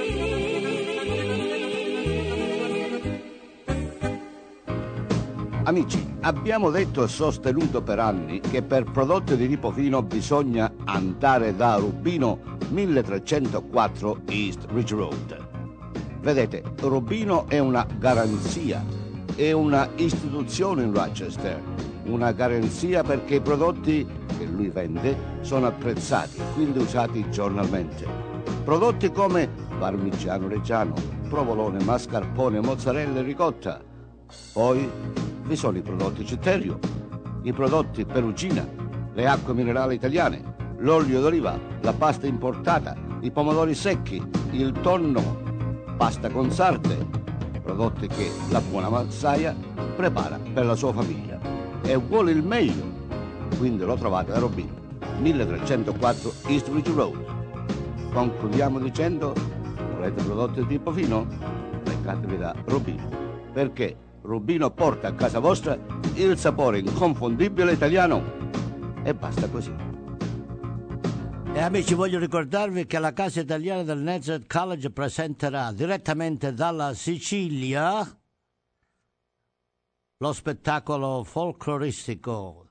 Amici, abbiamo detto e sostenuto per anni che per prodotti di Ripofino bisogna andare da Rubino milletrecentoquattro East Ridge Road. Vedete, Rubino è una garanzia, è una istituzione in Rochester, una garanzia perché i prodotti che lui vende sono apprezzati, quindi usati giornalmente. Prodotti come parmigiano reggiano, provolone, mascarpone, mozzarella e ricotta. Poi vi sono i prodotti Citterio, i prodotti Perugina, le acque minerali italiane, l'olio d'oliva, la pasta importata, i pomodori secchi, il tonno, pasta con sarde, prodotti che la buona massaia prepara per la sua famiglia e vuole il meglio, quindi lo trovate da Rubino. milletrecentoquattro East Ridge Road. Concludiamo dicendo: volete prodotti di tipo fino? Recatevi da Rubino, perché Rubino porta a casa vostra il sapore inconfondibile italiano. E basta così. E amici, voglio ricordarvi che la Casa Italiana del Nazareth College presenterà direttamente dalla Sicilia lo spettacolo folcloristico,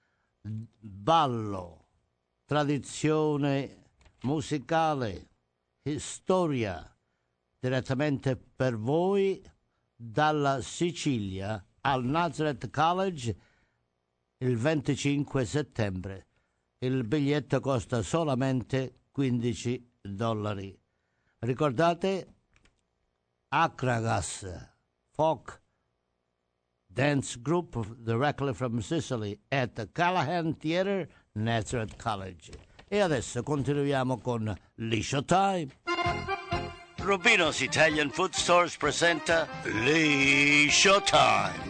ballo, tradizione musicale, storia, direttamente per voi dalla Sicilia al Nazareth College il venticinque settembre. Il biglietto costa solamente quindici dollari. Ricordate, Akragas Folk Dance Group directly from Sicily at the Callahan Theatre, Nazareth College. E adesso continuiamo con Liscio Time. Rubino's Italian Food Stores presenta Liscio Time.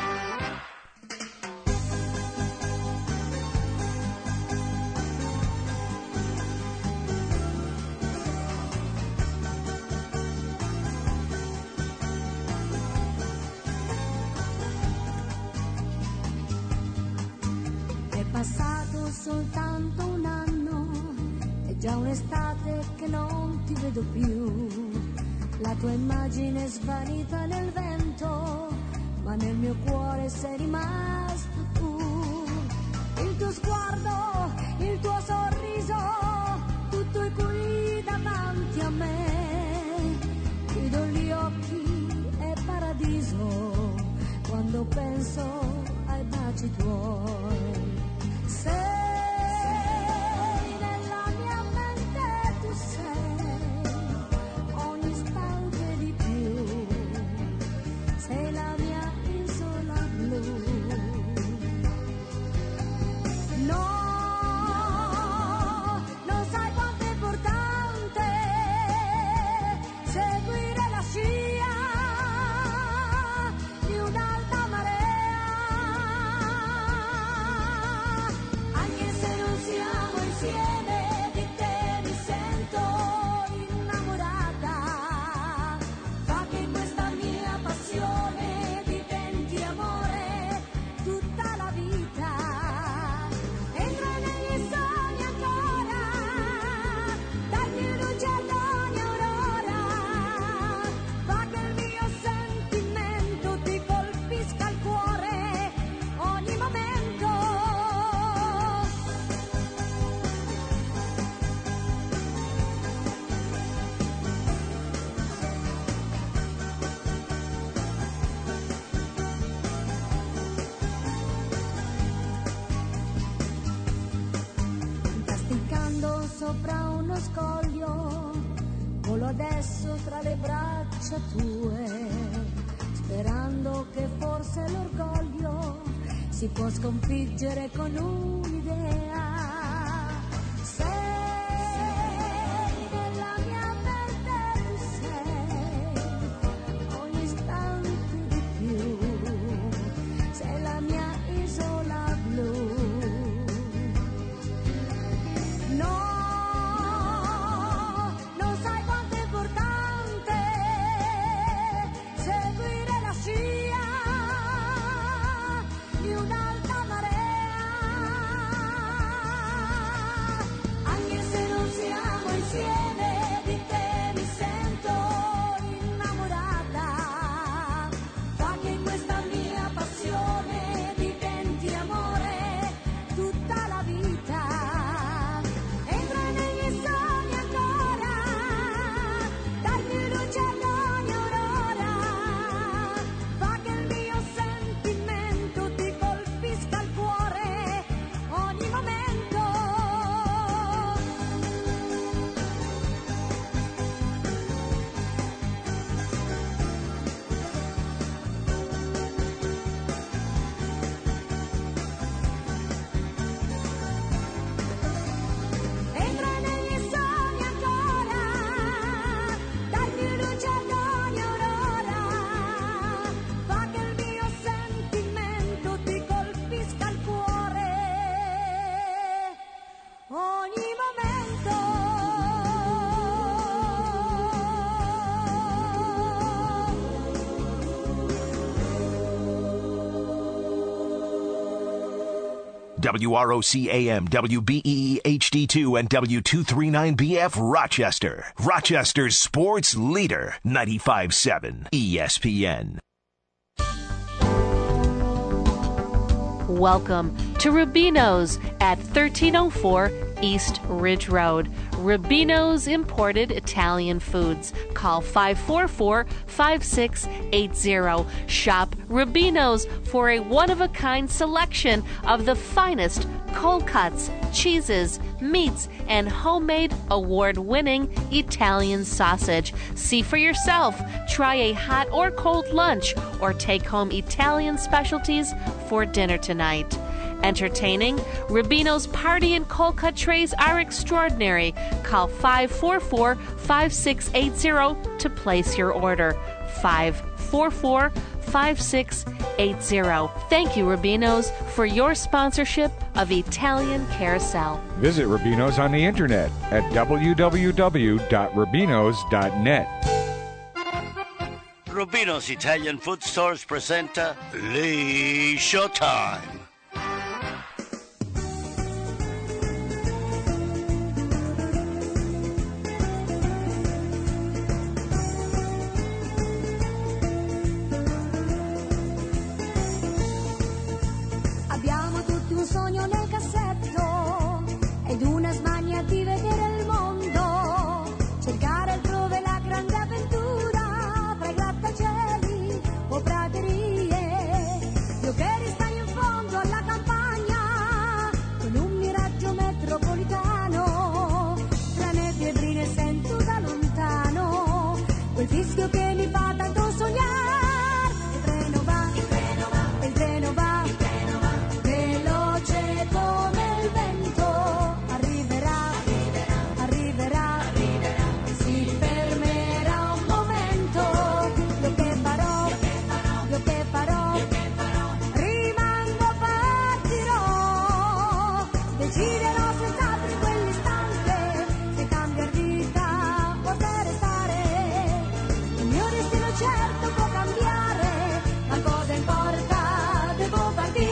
Soltanto un anno, è già un'estate che non ti vedo più. La tua immagine è svanita nel vento, ma nel mio cuore sei rimasto tu. Il tuo sguardo, il tuo sorriso, tutto è qui davanti a me. Chiudo gli occhi, è paradiso, quando penso ai baci tuoi. Sei nella mia mente, tu sei ogni istante di più, sei la mia isola blu. No, non sai quanto è importante seguire la scia di un'alta marea. Insieme di te mi sento innamorata, fa che questa mia passione diventi amore tutta la vita. Entra negli sogni ancora, dagli un uccello ogni aurora, fa che il mio sentimento ti colpisca il cuore ogni momento. Sopra uno scoglio, volo adesso tra le braccia tue, sperando che forse l'orgoglio si può sconfiggere con un'idea. Sei nella mia mente, tu sei ogni istante di più, sei la mia isola blu. No, scia di un'alta marea. W R O C A M, W B E E H D two, and W two thirty-nine B F Rochester. Rochester's sports leader, ninety-five point seven E S P N. Welcome to Rubino's at thirteen oh four East Ridge Road. Rubino's Imported Italian Foods. Call five four four, five six eight zero. Shop Rubino's for a one-of-a-kind selection of the finest cold cuts, cheeses, meats, and homemade award-winning Italian sausage. See for yourself. Try a hot or cold lunch or take home Italian specialties for dinner tonight. Entertaining, Rubino's party and cold cut trays are extraordinary. Call five four four, five six eight zero to place your order. five four four, five six eight zero. Thank you, Rubino's, for your sponsorship of Italian Carousel. Visit Rubino's on the internet at w w w dot rubinos dot net. Rubino's Italian Food Stores presenta Le Showtime. Abbiamo tutti un sogno nel cassetto ed una smania di vedere il mondo, cercare altrove la grande avventura fra i grattacieli o praterie. Io che ristai in fondo alla campagna con un miraggio metropolitano, tra nebbie e brine sento da lontano quel fischio che mi fa tanto sognare. Il treno va, il treno va, il treno va. Come il vento arriverà, arriverà, arriverà, si fermerà un momento. Io che farò, io che farò, rimango, partirò, deciderò senz'altro in quell'istante se cambiar vita o se restare. Il mio destino certo può cambiare, ma cosa importa, devo partire.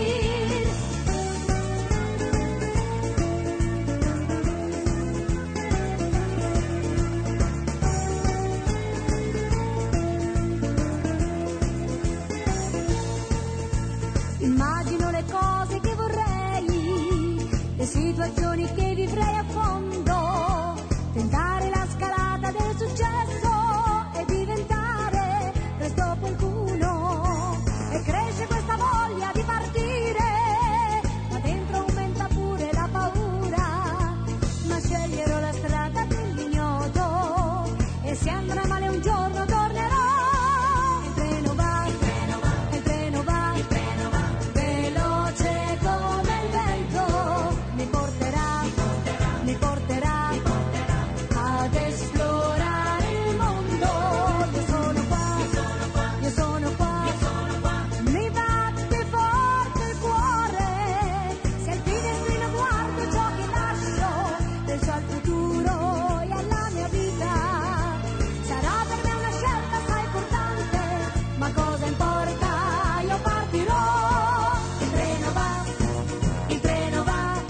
Immagino le cose che vorrei, le situazioni che vivrei a fondo, tentare la scalata del successo e diventare presto qualcuno. E cresce questa voglia di partire, ma dentro aumenta pure la paura. Ma sceglierò la strada dell'ignoto e se andrà male un giorno tornerò. Il treno va, il treno va, il treno va, il treno va. Veloce come il vento, mi porterà, mi porterà, mi porterà ad esplorare il mondo. Io sono qua, io sono qua, io sono qua. Mi batte forte il cuore, se al finestrino guardo ciò che lascio, penso al futuro e alla mia vita. Sarà per me una scelta assai importante, ma cosa importa, io partirò. Il treno va, il treno va,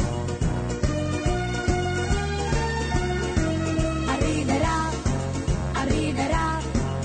arriverà, arriverà.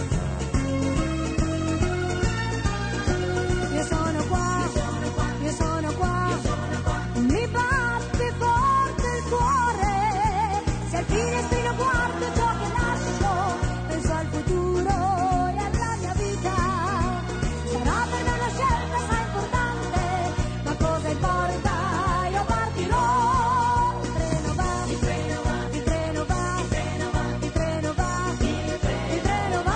Io sono qua, io sono qua, mi batte forte il cuore, se al finestrino guardo ciò che lascio, penso al futuro e alla mia vita. Sarà per me una scelta assai importante, ma cosa importa, io partirò. Il treno va, il treno va, il treno va, il treno va, il treno va, il treno va.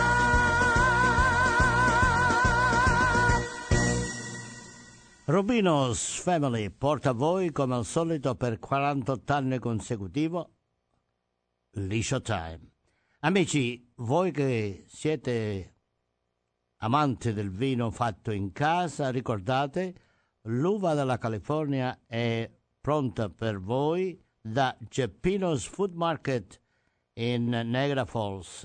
Rubino's Family porta a voi, come al solito per quarantotto anni consecutivo, Le Showtime. Amici, voi che siete amanti del vino fatto in casa, ricordate, l'uva della California è pronta per voi da Geppino's Food Market in Niagara Falls,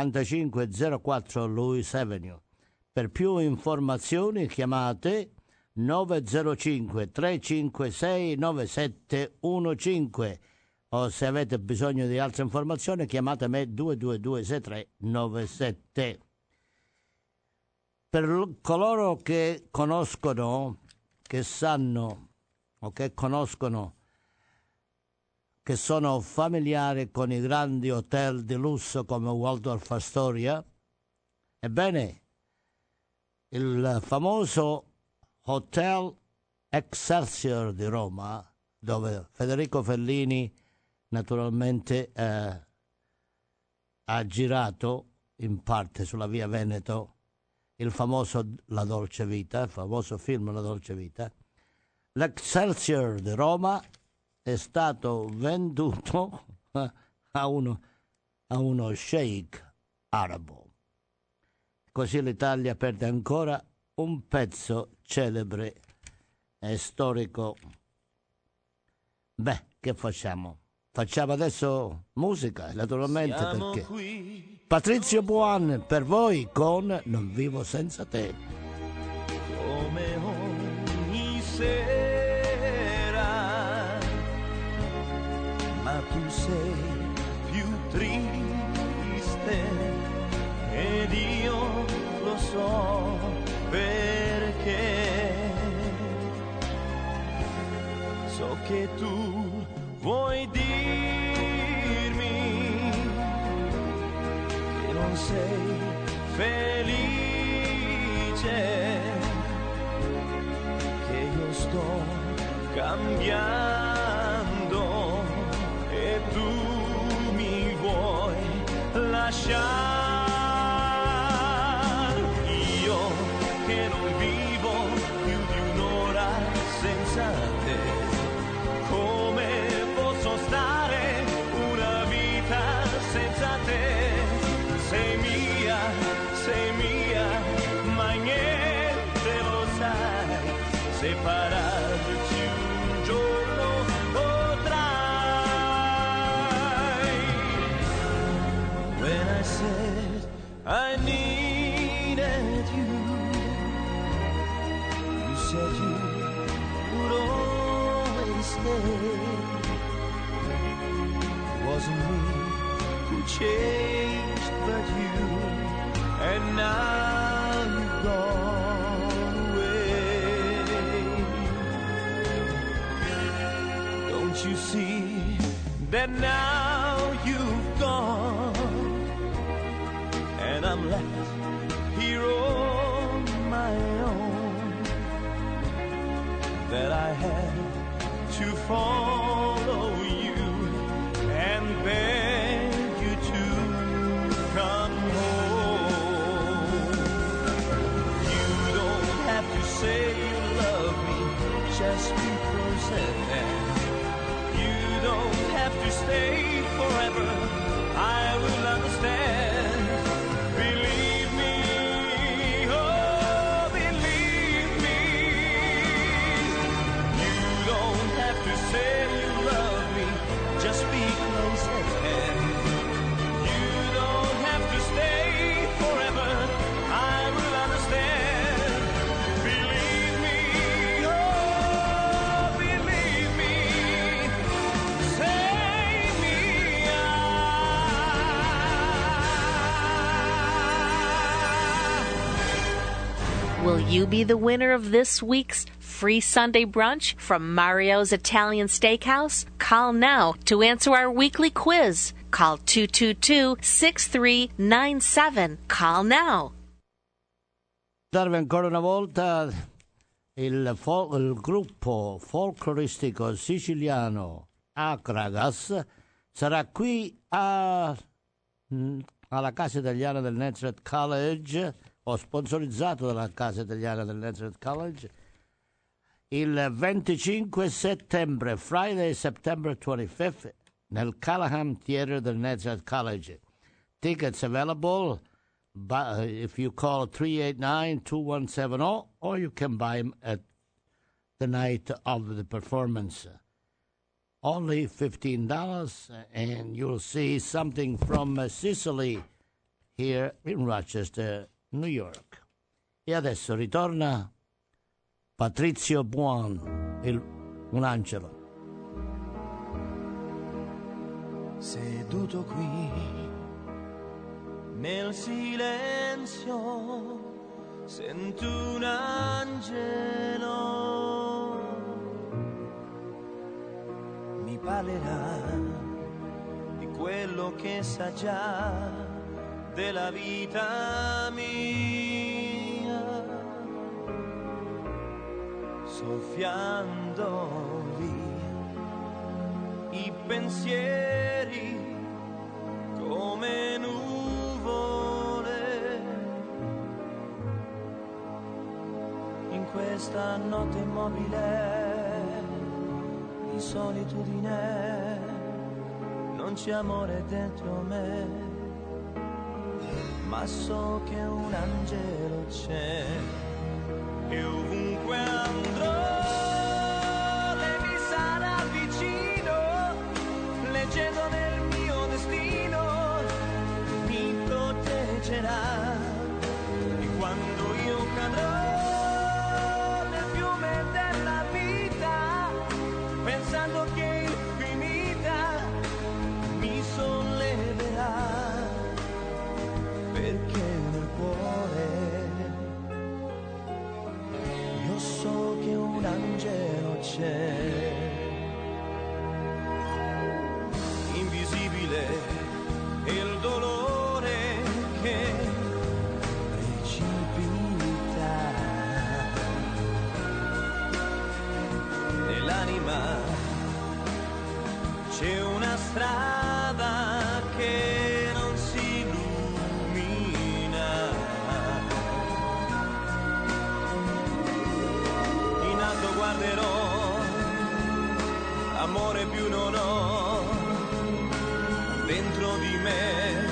cinquantacinque zero quattro Louis Avenue. Per più informazioni chiamate nove zero cinque tre cinque sei nove sette uno cinque, o se avete bisogno di altre informazioni chiamate me due due due sei tre nove sette. Per coloro che conoscono, che sanno o che conoscono, che sono familiari con i grandi hotel di lusso come Waldorf Astoria, ebbene, il famoso Hotel Excelsior di Roma, dove Federico Fellini naturalmente eh, ha girato in parte sulla via Veneto il famoso La Dolce Vita, il famoso film La Dolce Vita. L'Excelsior di Roma è stato venduto a uno, a uno sheikh arabo. Così l'Italia perde ancora un pezzo celebre e storico. Beh, che facciamo? Facciamo adesso musica, naturalmente. Siamo perché qui. Patrizio Buon per voi con Non vivo senza te. Come ogni sera, ma tu sei più triste ed io lo so perché. So che tu vuoi dirmi che non sei felice, che io sto cambiando e tu mi vuoi lasciare. Io che non vivo più di un'ora senza te, come posso stare una vita senza te? Sei mia, sei mia, ma niente lo sai, separarci un giorno potrai. When I said I needed you, you said you would always stay. Wasn't me who changed but you, and now you've gone away. Don't you see that now you've gone, and I'm left here on my own, that I had to follow you and beg you to come home. You don't have to say you love me, just be close at hand. You don't have to stay forever, I will understand. Believe me, oh believe me. You don't have to say you love me, just be close at hand. You don't have to stay forever, I will understand. Believe me, oh believe me. Save me. Will you be the winner of this week's free Sunday brunch from Mario's Italian Steakhouse? Call now to answer our weekly quiz. Call two two two, six three nine seven. Call now. Darvi ancora una volta il, fol- il gruppo folcloristico siciliano Akragas sarà qui a, alla Casa Italiana del Nazareth College, o sponsorizzato dalla Casa Italiana del Nazareth College, il venticinque settembre, Friday, September twenty-fifth, nel Callahan Theater del Nazareth College. Tickets available by, if you call three eight nine, two one seven zero, or you can buy them at the night of the performance. Only fifteen dollars, and you'll see something from uh, Sicily here in Rochester, New York. E adesso ritorna Patrizio Buon, il, un angelo. Seduto qui nel silenzio sento un angelo, mi parlerà di quello che sa già della vita mia, soffiando via i pensieri come nuvole in questa notte immobile di solitudine. Non c'è amore dentro me, ma so che un angelo c'è e ovunque andrò leggendo nel mio destino mi proteggerà, e quando io cadrò nel fiume della vita pensando che è infinita mi solleverà, perché nel cuore io so che un angelo c'è. E il dolore che precipita nell'anima, c'è una strada che non si illumina, in alto guarderò, amore più non ho dentro di me,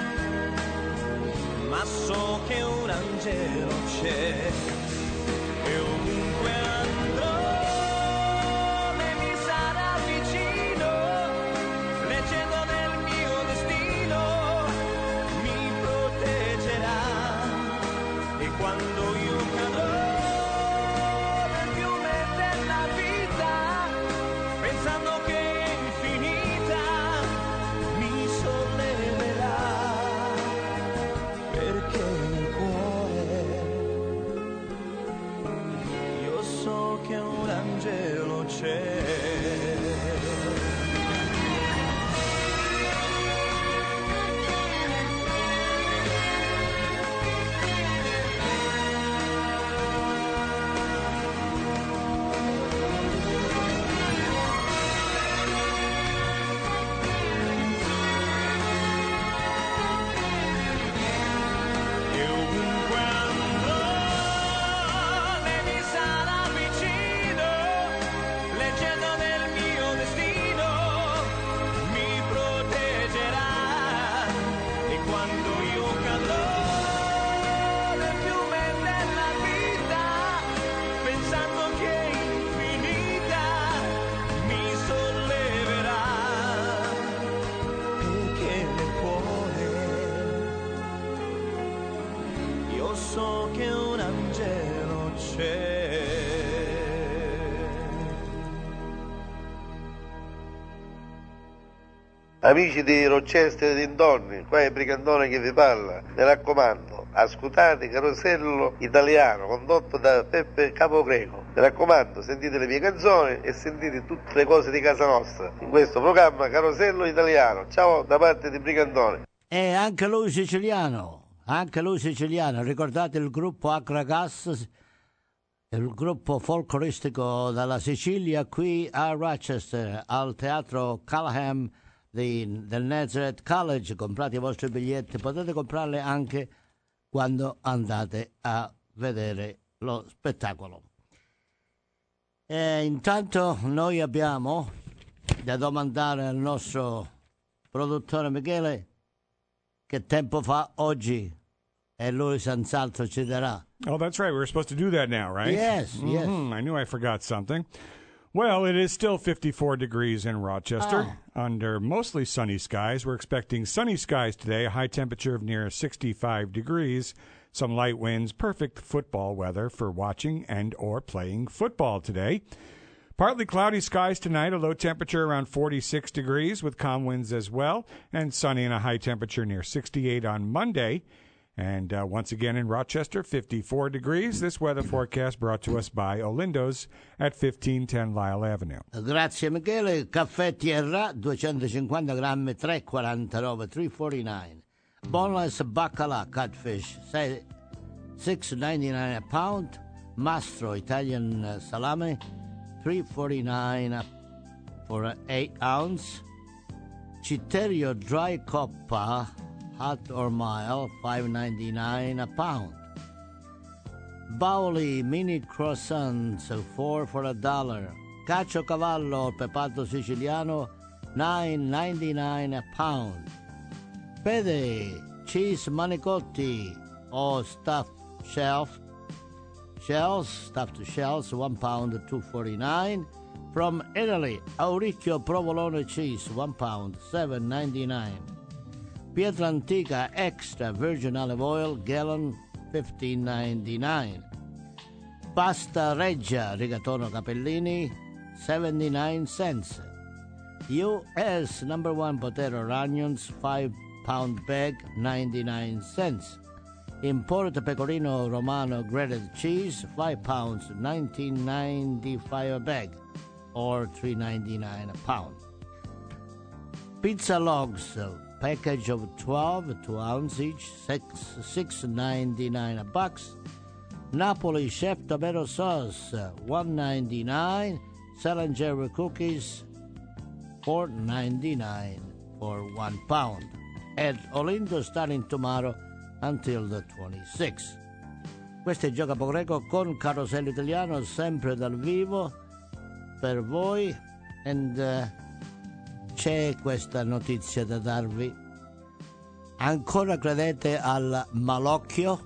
ma so che un angelo c'è e ovunque andrò lei mi sarà vicino, leggendo nel mio destino mi proteggerà, e quando io cadrò nel fiume della vita pensando che è infinita mi solleverà, perché nel cuore io so che un angelo c'è. So che un angelo c'è. Amici di Rochester e dintorni, qua è Brigandone che vi parla. Mi raccomando, ascoltate Carosello Italiano, condotto da Peppe Capogreco. Mi raccomando, sentite le mie canzoni e sentite tutte le cose di casa nostra in questo programma Carosello Italiano. Ciao da parte di Brigandone. E anche lui siciliano. Anche lui siciliano, ricordate il gruppo Acragas, il gruppo folcloristico dalla Sicilia qui a Rochester, al teatro Callahan di, del Nazareth College. Comprate i vostri biglietti, potete comprarli anche quando andate a vedere lo spettacolo. E intanto noi abbiamo da domandare al nostro produttore Michele che tempo fa oggi, e lui senz'altro ci darà. Oh, that's right. We're supposed to do that now, right? Yes, mm-hmm. yes. I knew I forgot something. Well, it is still fifty-four degrees in Rochester, Oh. under mostly sunny skies. We're expecting sunny skies today, a high temperature of near sixty-five degrees, Some light winds, perfect football weather for watching and or playing football today. Partly cloudy skies tonight, a low temperature around forty-six degrees with calm winds as well, and sunny and a high temperature near sixty-eight on Monday. And uh, once again in Rochester, fifty-four degrees. This weather forecast brought to us by Olindo's at fifteen ten Lyle Avenue. Grazie Michele. Caffè Tierra, duecentocinquanta grammi, tre virgola quarantanove, tre forty-nine. Boneless bacala catfish, six ninety-nine a pound. Mastro Italian uh, salame, three forty-nine for an eight ounce. Citerio dry coppa, hot or mild, five ninety-nine a pound. Bauli mini croissants, four for a dollar. Caciocavallo pepato siciliano, nine ninety-nine a pound. Fede cheese manicotti or stuffed shelf shells, stuffed shells, one pound, two forty-nine. From Italy, Auricchio provolone cheese, one pound, seven ninety-nine. Pietra Antica extra virgin olive oil, gallon, fifteen ninety-nine. Pasta Reggia rigatoni capellini, seventy-nine cents. U S number one potato onions, five pound bag, ninety-nine cents. Imported pecorino romano grated cheese, five pounds, nineteen ninety-five a bag, or three ninety-nine a pound. Pizza logs, package of twelve, two ounce each, six ninety-nine a box. Napoli Chef tomato sauce, one ninety-nine. Salinger cookies, four ninety-nine for one pound. At Olindo starting tomorrow until the twenty-sixth. Questo è Gio Capogreco con Carosello Italiano, sempre dal vivo per voi. And uh, c'è questa notizia da darvi. Ancora credete al malocchio?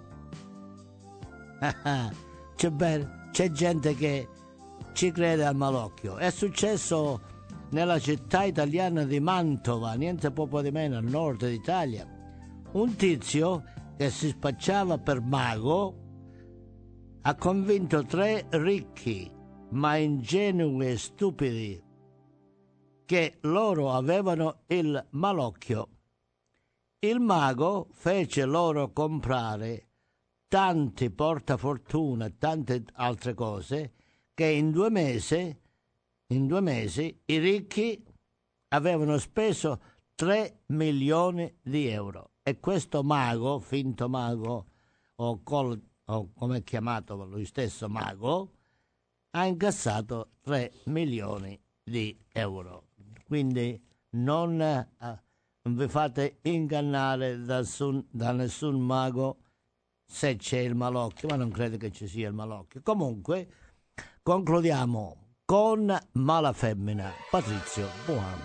c'è, ben, c'è gente che ci crede al malocchio. È successo nella città italiana di Mantova, niente poco di meno, al nord d'Italia. Un tizio che si spacciava per mago ha convinto tre ricchi, ma ingenui e stupidi, che loro avevano il malocchio. Il mago fece loro comprare tanti portafortuna e tante altre cose che in due mesi In due mesi i ricchi avevano speso tre milioni di euro e questo mago, finto mago o, col, o come è chiamato lui stesso mago, ha incassato tre milioni di euro. Quindi non, eh, non vi fate ingannare da, sun, da nessun mago se c'è il malocchio, ma non credo che ci sia il malocchio. Comunque concludiamo con Mala Femmina, Patrizio Buon.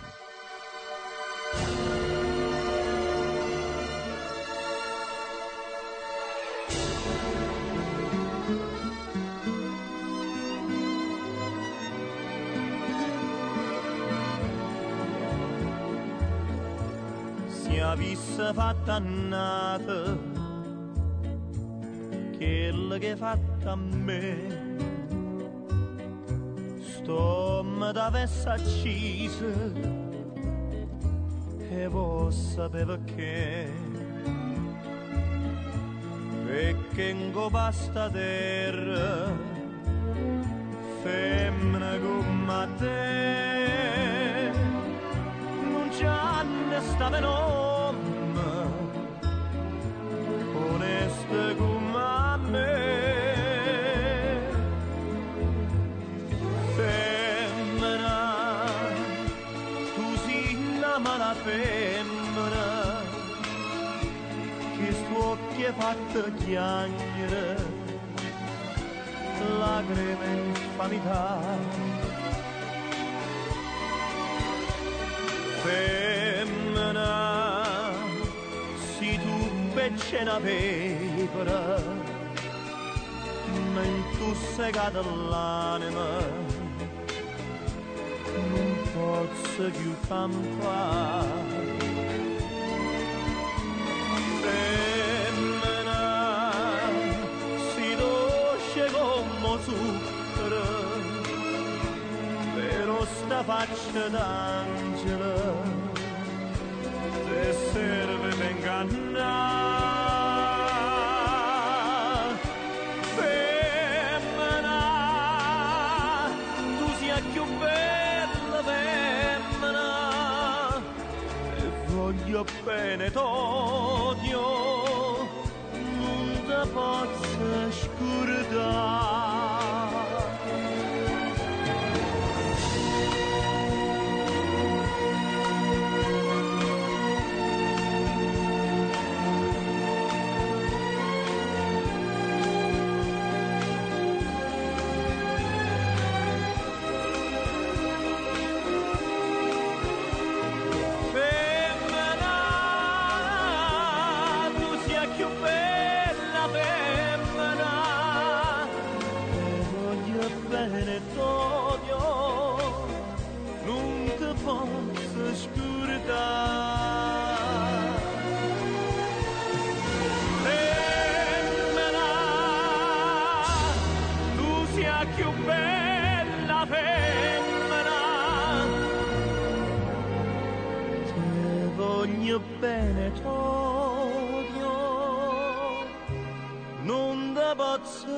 Si avesse fatta annata quella che fatta a me, sto mi d'avesse accisa e voi sapeva che perché in basta terra femmina come te non già ne stava nome onesta come me. La femmina che sto occhio è fatta chiagnere lacrime e infamità. Femmina si tu becce una pepera ma in tu segata l'anima non posso più campare. Femmina zucchero, però sta faccia d'angelo te serve per ingannare. Femmina, tu sia più bella femmina, e voglio bene t'odio, non te posso scordare. Bene t'odio, non da posso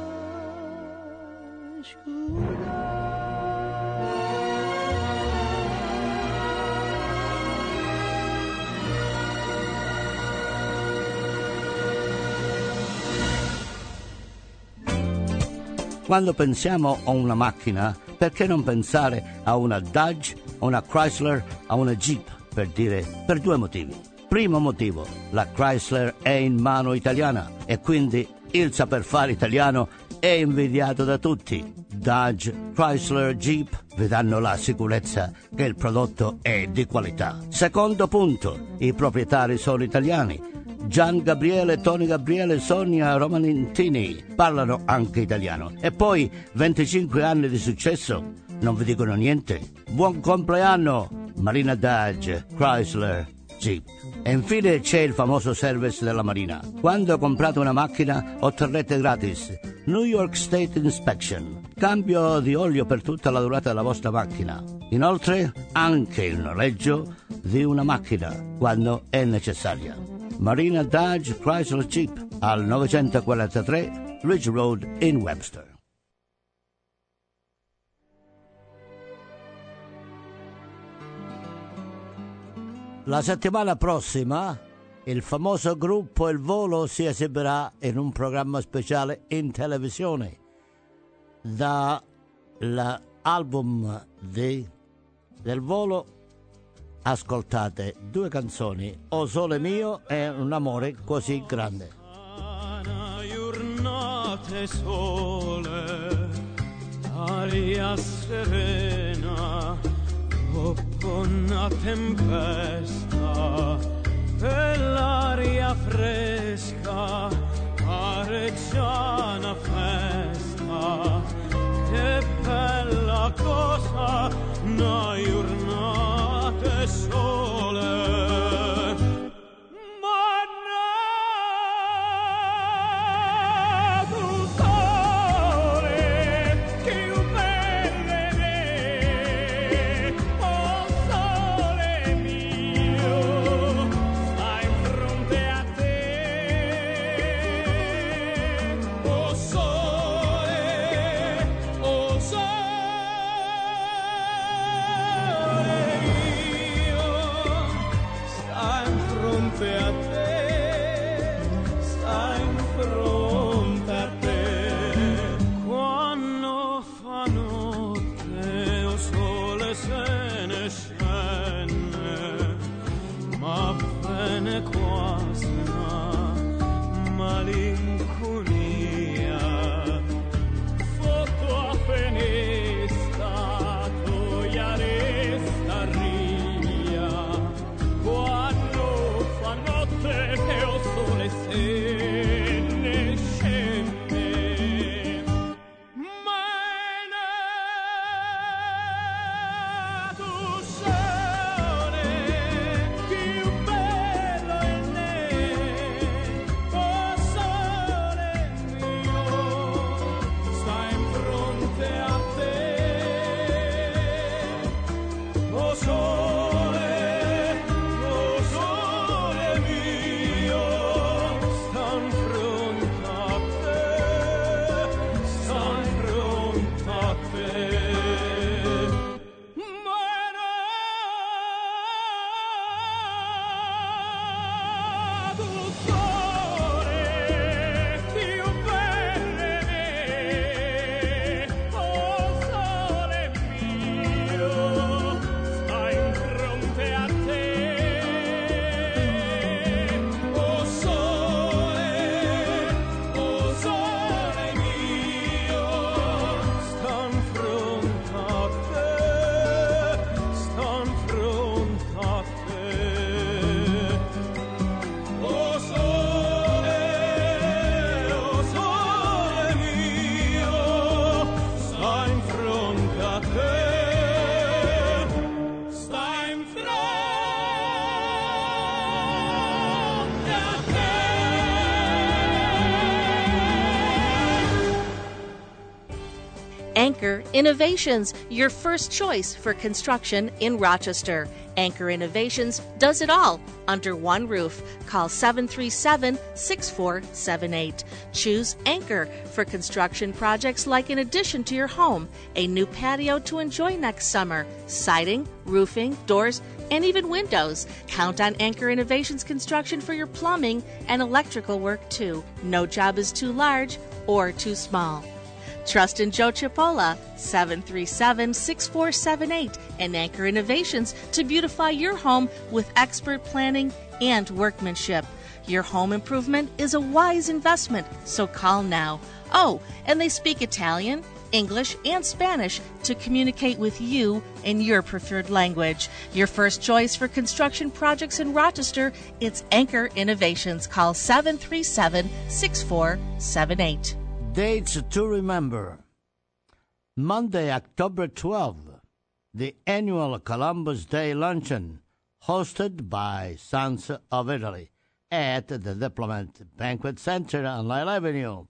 Quando pensiamo a una macchina, perché non pensare a una Dodge, a una Chrysler, a una Jeep? Per dire, per due motivi. Primo motivo, la Chrysler è in mano italiana e quindi il saper fare italiano è invidiato da tutti. Dodge, Chrysler, Jeep vi danno la sicurezza che il prodotto è di qualità. Secondo punto, i proprietari sono italiani. Gian Gabriele, Tony Gabriele, Sonia Romanentini parlano anche italiano. E poi venticinque anni di successo, non vi dicono niente. Buon compleanno! Marina Dodge, Chrysler, Jeep. E infine c'è il famoso service della Marina. Quando comprate una macchina otterrete gratis New York State Inspection, cambio di olio per tutta la durata della vostra macchina. Inoltre anche il noleggio di una macchina quando è necessaria. Marina Dodge, Chrysler, Jeep al novecentoquarantatré Ridge Road in Webster. La settimana prossima il famoso gruppo Il Volo si esibirà in un programma speciale in televisione. Dall'album di del Volo ascoltate due canzoni, O Sole Mio e Un Amore Così Grande. Giornate sole, aria serena, dopo una tempesta, e l'aria fresca pare già una festa. Che bella cosa, una giornata sole. Anchor Innovations, your first choice for construction in Rochester. Anchor Innovations does it all under one roof. Call seven three seven, six four seven eight. Choose Anchor for construction projects like an addition to your home, a new patio to enjoy next summer, siding, roofing, doors, and even windows. Count on Anchor Innovations Construction for your plumbing and electrical work too. No job is too large or too small. Trust in Joe Chipola, seven three seven, six four seven eight, and Anchor Innovations to beautify your home with expert planning and workmanship. Your home improvement is a wise investment, so call now. Oh, and they speak Italian, English, and Spanish to communicate with you in your preferred language. Your first choice for construction projects in Rochester, it's Anchor Innovations. Call seven three seven, six four seven eight. Dates to remember. Monday, October twelfth, the annual Columbus Day Luncheon, hosted by Sons of Italy at the Diplomat Banquet Center on Lyle Avenue.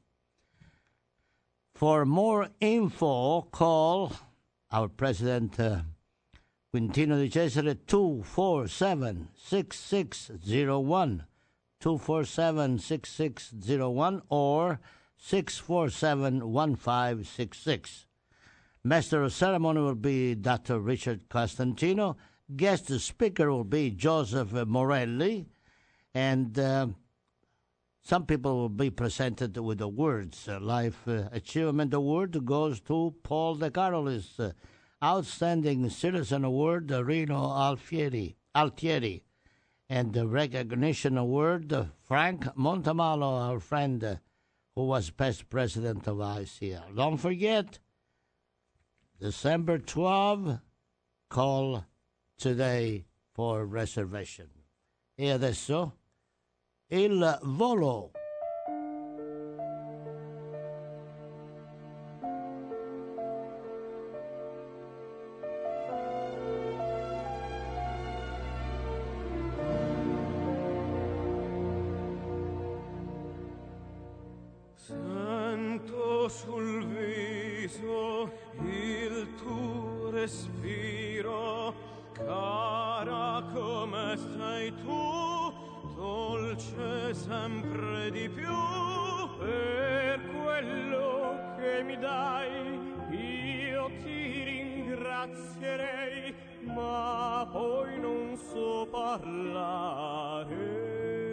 For more info, call our President uh, Quintino Di Cesare two four seven, six six zero one, two four seven, six six zero one, or six four seven, one five six six. Master of Ceremony will be Doctor Richard Costantino. Guest speaker will be Joseph Morelli. And uh, some people will be presented with awards. Uh, Life uh, Achievement Award goes to Paul De Carolis. Uh, Outstanding Citizen Award, uh, Rino Alfieri, Altieri. And the Recognition Award, uh, Frank Montemalo, our friend, uh, who was past president of I C L. Don't forget, December twelfth, call today for reservation. E adesso, il volo. Sento sul viso il tuo respiro, cara come sei tu, dolce sempre di più. Per quello che mi dai io ti ringrazierei, ma poi non so parlare.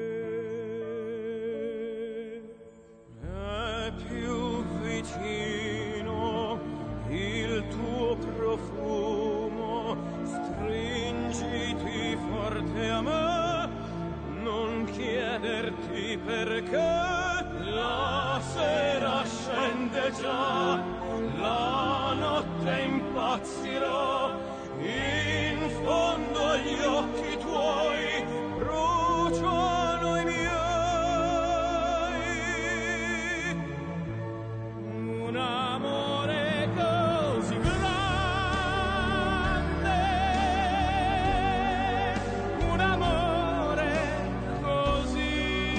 Più vicino il tuo profumo, stringiti forte a me, non chiederti perché. La sera scende già, la notte impazzirò, in fondo agli occhi tuoi bruciano i miei. Un amore così grande, un amore così,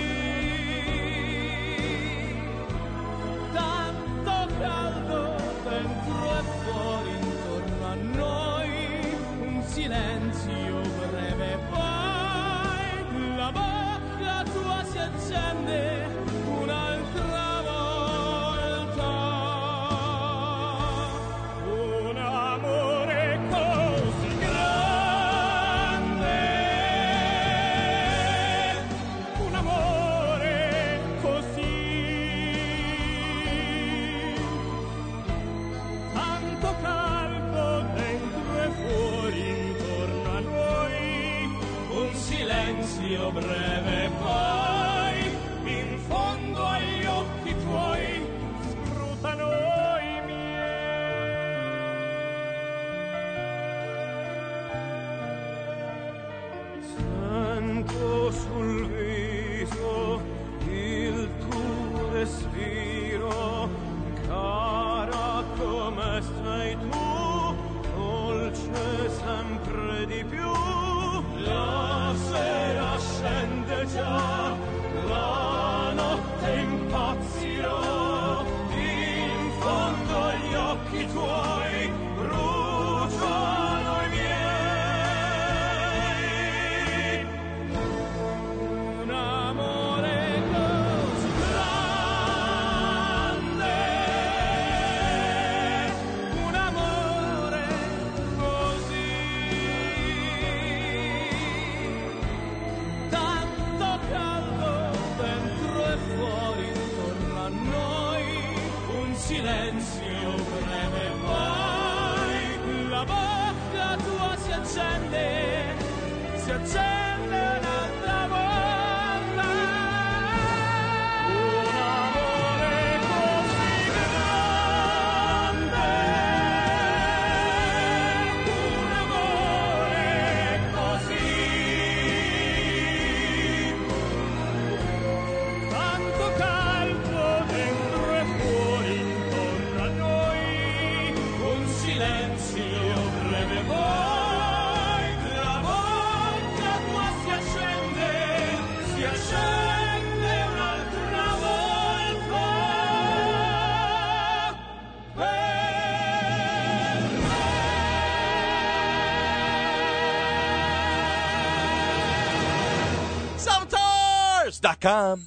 tanto caldo dentro e fuori intorno a noi, un silenzio breve poi, la bocca tua si accende un'altra breve poi, in fondo agli occhi tuoi scrutano i miei. Sento sul viso il tuo respiro, cara come sei tu, dolce sempre di più. La sera scende si accende un'altra volta. Un amore così grande, un amore così, tanto caldo dentro e fuori intorno a noi, un silenzio breve poi travolta, qua si accende, si accende un'altra volta per me. Salvatores dot com.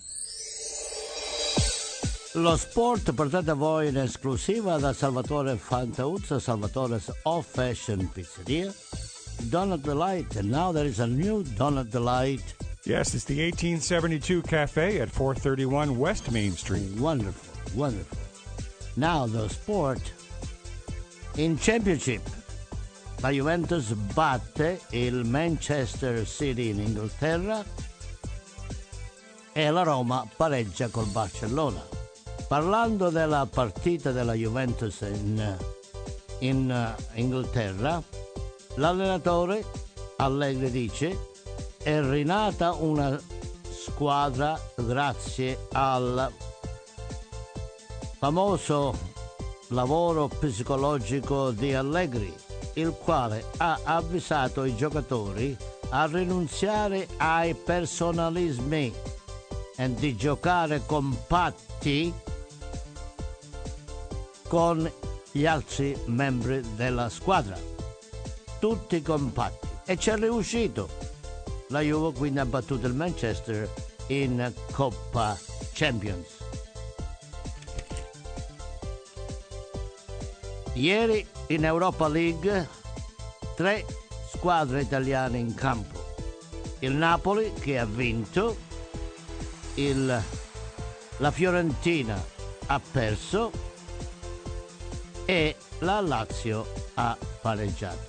Lo sport portato a voi in esclusiva da Salvatore Fantauzzo, Salvatore's Old Fashioned Pizzeria, Donut Delight, and now there is a new Donut Delight. Yes, it's the eighteen seventy-two Cafe at four thirty-one West Main Street. Wonderful, wonderful. Now the sport. In Championship, la Juventus batte il Manchester City in Inghilterra e la Roma pareggia col Barcellona. Parlando della partita della Juventus in, in uh, Inghilterra, l'allenatore Allegri dice: è rinata una squadra grazie al famoso lavoro psicologico di Allegri, il quale ha avvisato i giocatori a rinunziare ai personalismi e di giocare compatti con gli altri membri della squadra, tutti compatti, e ci è riuscito. La Juve quindi ha battuto il Manchester in Coppa Champions. Ieri in Europa League tre squadre italiane in campo: il Napoli che ha vinto, il, la Fiorentina ha perso e la Lazio ha pareggiato.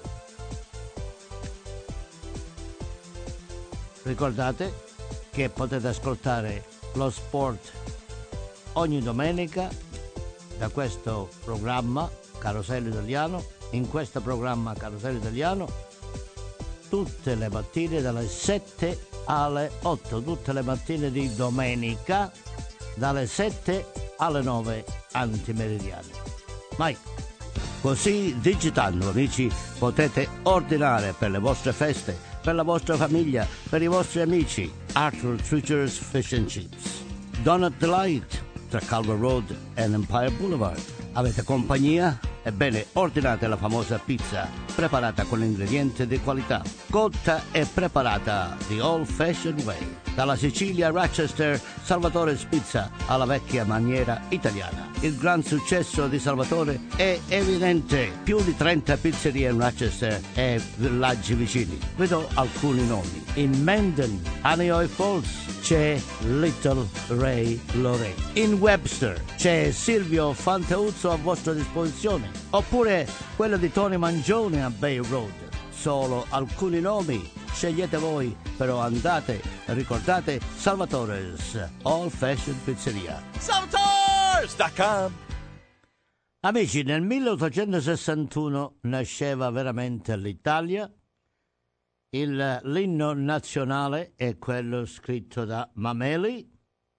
Ricordate che potete ascoltare lo sport ogni domenica da questo programma Carosello Italiano, in questo programma Carosello Italiano, tutte le mattine dalle sette alle otto, tutte le mattine di domenica dalle sette alle nove antimeridiane. Mai. Così digitando, amici, potete ordinare per le vostre feste, per la vostra famiglia, per i vostri amici, Arthur Treacher's Fish and Chips, Donut Delight tra Calvert Road e Empire Boulevard. Avete compagnia? Ebbene, ordinate la famosa pizza preparata con ingredienti di qualità, cotta e preparata the old fashioned way. Dalla Sicilia a Rochester, Salvatore's Pizza alla vecchia maniera italiana. Il gran successo di Salvatore è evidente. Più di trenta pizzerie in Rochester e villaggi vicini. Vedo alcuni nomi. In Mendon, Anioi Falls, c'è Little Ray Lorraine. In Webster c'è Silvio Fantauzzo a vostra disposizione. Oppure quello di Tony Mangione a Bay Road. Solo alcuni nomi. Scegliete voi, però andate, ricordate Salvatore's Old Fashioned Pizzeria. Salvatores dot com. Amici, nel milleottocentosessantuno nasceva veramente l'Italia. Il, l'inno nazionale è quello scritto da Mameli.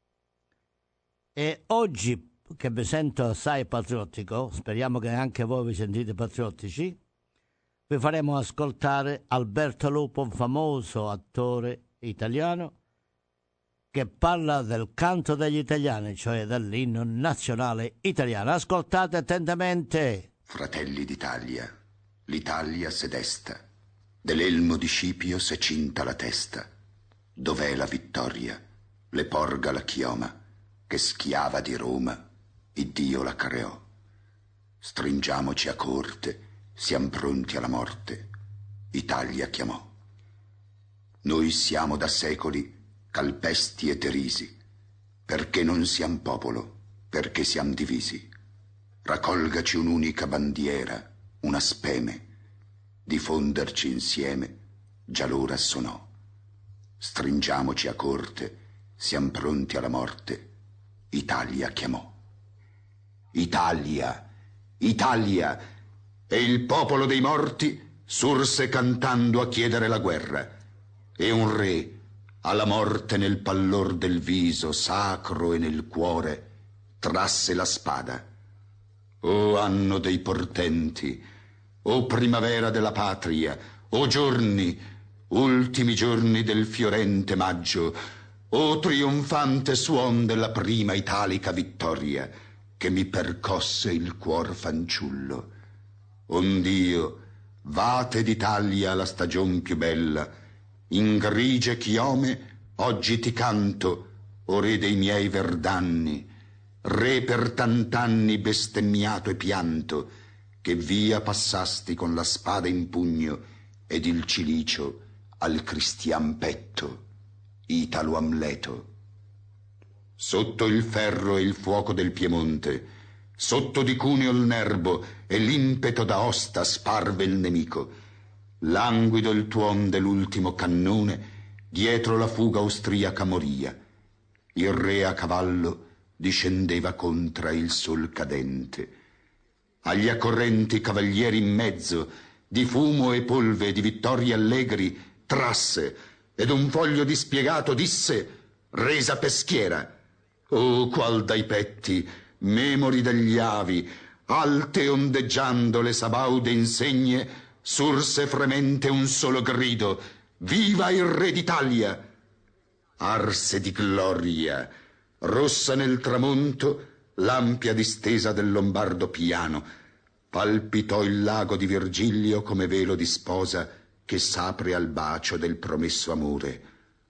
E oggi, che mi sento assai patriottico, speriamo che anche voi vi sentite patriottici, vi faremo ascoltare Alberto Lupo, un famoso attore italiano, che parla del canto degli italiani, cioè dell'inno nazionale italiano. Ascoltate attentamente. Fratelli d'Italia, l'Italia s'è desta, dell'elmo di Scipio s'è cinta la testa. Dov'è la vittoria? Le porga la chioma, che schiava di Roma, Iddio la creò. Stringiamoci a corte, siam pronti alla morte, Italia chiamò. Noi siamo da secoli calpesti e derisi, perché non siam popolo, perché siam divisi. Raccolgaci un'unica bandiera, una speme, diffonderci insieme già l'ora sonò. Stringiamoci a corte, siam pronti alla morte. Italia chiamò. Italia, Italia, e il popolo dei morti surse cantando a chiedere la guerra, e un re alla morte nel pallor del viso sacro e nel cuore trasse la spada. O anno dei portenti, o primavera della patria, o giorni, ultimi giorni del fiorente maggio, o trionfante suon della prima italica vittoria che mi percosse il cuor fanciullo. Ond'io, vate d'Italia la stagion più bella, in grigie chiome oggi ti canto, o re dei miei verdanni, re per tant'anni bestemmiato e pianto, che via passasti con la spada in pugno ed il cilicio al cristian petto, Italo Amleto. Sotto il ferro e il fuoco del Piemonte, sotto di Cuneo il nerbo e l'impeto d'Aosta sparve il nemico. Languido il tuon dell'ultimo cannone, dietro la fuga austriaca moria. Il re a cavallo discendeva contra il sol cadente. Agli accorrenti cavalieri in mezzo, di fumo e polve e di vittorie allegri, trasse, ed un foglio dispiegato disse: resa peschiera. Oh, qual dai petti, memori degli avi, alte ondeggiando le sabaude insegne, surse fremente un solo grido: viva il re d'Italia! Arse di gloria, rossa nel tramonto, l'ampia distesa del lombardo piano. Palpitò il lago di Virgilio come velo di sposa che s'apre al bacio del promesso amore.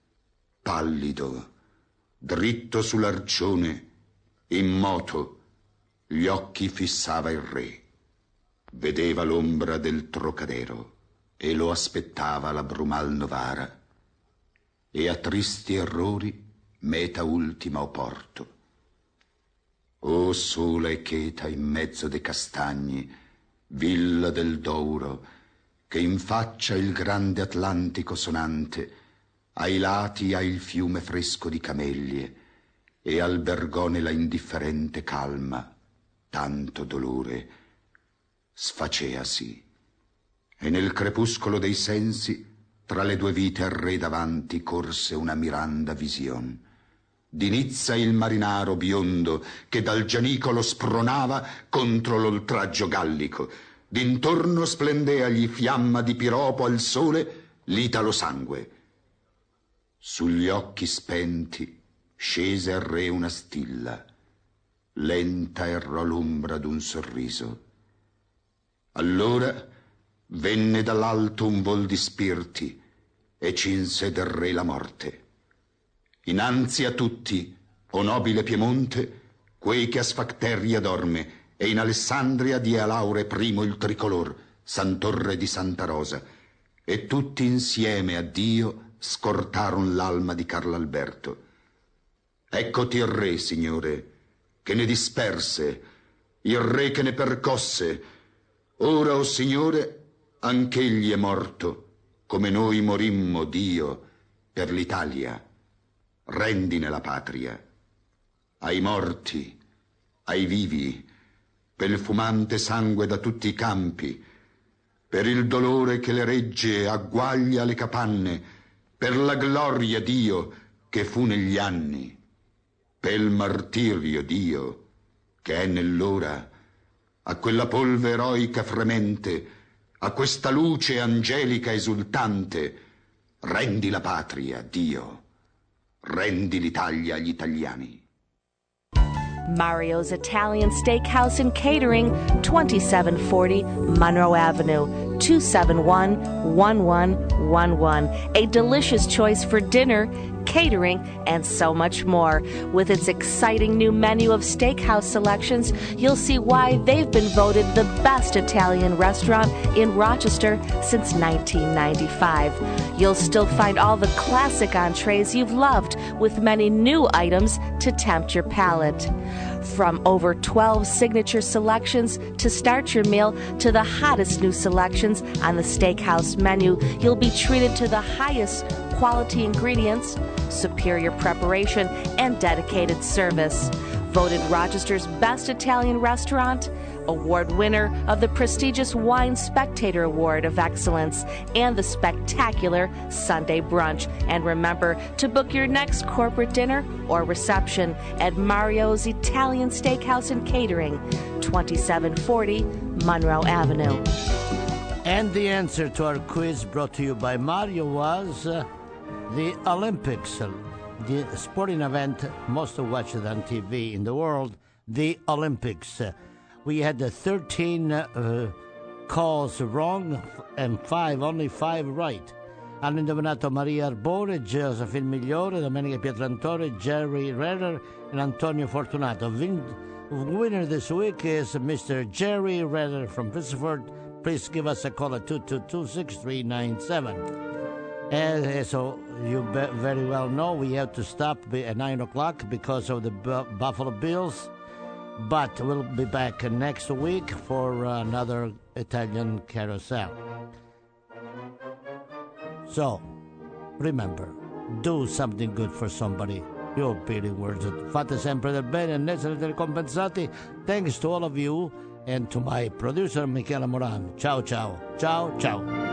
Pallido, dritto sull'arcione, immoto, gli occhi fissava il re. Vedeva l'ombra del Trocadero e lo aspettava la Brumal Novara, e a tristi errori meta ultima o porto. O sola e cheta in mezzo dei castagni, villa del Douro, che in faccia il grande Atlantico sonante, ai lati ha il fiume fresco di camellie, e albergò nella indifferente calma tanto dolore. Sfaceasi, e nel crepuscolo dei sensi, tra le due vite al re davanti corse una miranda vision. Di Nizza il marinaro biondo che dal gianicolo spronava contro l'oltraggio gallico. D'intorno splendeagli fiamma di Piropo al sole l'Italo sangue. Sugli occhi spenti scese al re una stilla, lenta errò l'ombra d'un sorriso. Allora venne dall'alto un vol di spirti e cinse del re la morte. Innanzi a tutti, o nobile Piemonte, quei che a Sfacteria dorme, e in Alessandria die a Laure primo il tricolor, Santorre di Santa Rosa, e tutti insieme a Dio scortaron l'alma di Carlo Alberto. Eccoti il re, signore, che ne disperse, il re che ne percosse. Ora, o signore, anch'egli è morto, come noi morimmo, Dio, per l'Italia. Rendine la patria, ai morti, ai vivi, per il fumante sangue da tutti i campi, per il dolore che le regge agguaglia le capanne, per la gloria, Dio, che fu negli anni, per il martirio, Dio, che è nell'ora, a quella polve eroica fremente, a questa luce angelica esultante. Rendi la patria, Dio, rendi l'Italia agli italiani. Mario's Italian Steakhouse and Catering, twenty-seven forty Monroe Avenue, two seven one, one one one one. A delicious choice for dinner, catering, and so much more. With its exciting new menu of steakhouse selections, you'll see why they've been voted the best Italian restaurant in Rochester since nineteen ninety-five. You'll still find all the classic entrees you've loved, with many new items to tempt your palate. From over twelve signature selections to start your meal to the hottest new selections on the steakhouse menu, you'll be treated to the highest quality ingredients, superior preparation, and dedicated service. Voted Rochester's best Italian restaurant, award winner of the prestigious Wine Spectator Award of Excellence, and the spectacular Sunday Brunch. And remember to book your next corporate dinner or reception at Mario's Italian Steakhouse and Catering, twenty-seven forty Monroe Avenue. And the answer to our quiz brought to you by Mario was uh, the Olympics, uh, the sporting event most watched on T V in the world, the Olympics. Uh, we had uh, thirteen uh, calls wrong and five, only five right. Hanno indovinato Maria Arbore, Josephine Migliore, Domenica Pietrantore, Jerry Redder, and Antonio Fortunato. Vin- winner this week is Mister Jerry Redder from Pittsford. Please give us a call at two two two, six three nine seven. And so you be- very well know we have to stop at nine o'clock because of the B- Buffalo Bills. But we'll be back next week for another Italian Carousel. So, remember, do something good for somebody. Your beating words. Fate sempre del bene e ne sarete ricompensati. Thanks to all of you and to my producer, Michele Moran. Ciao, ciao. Ciao, ciao.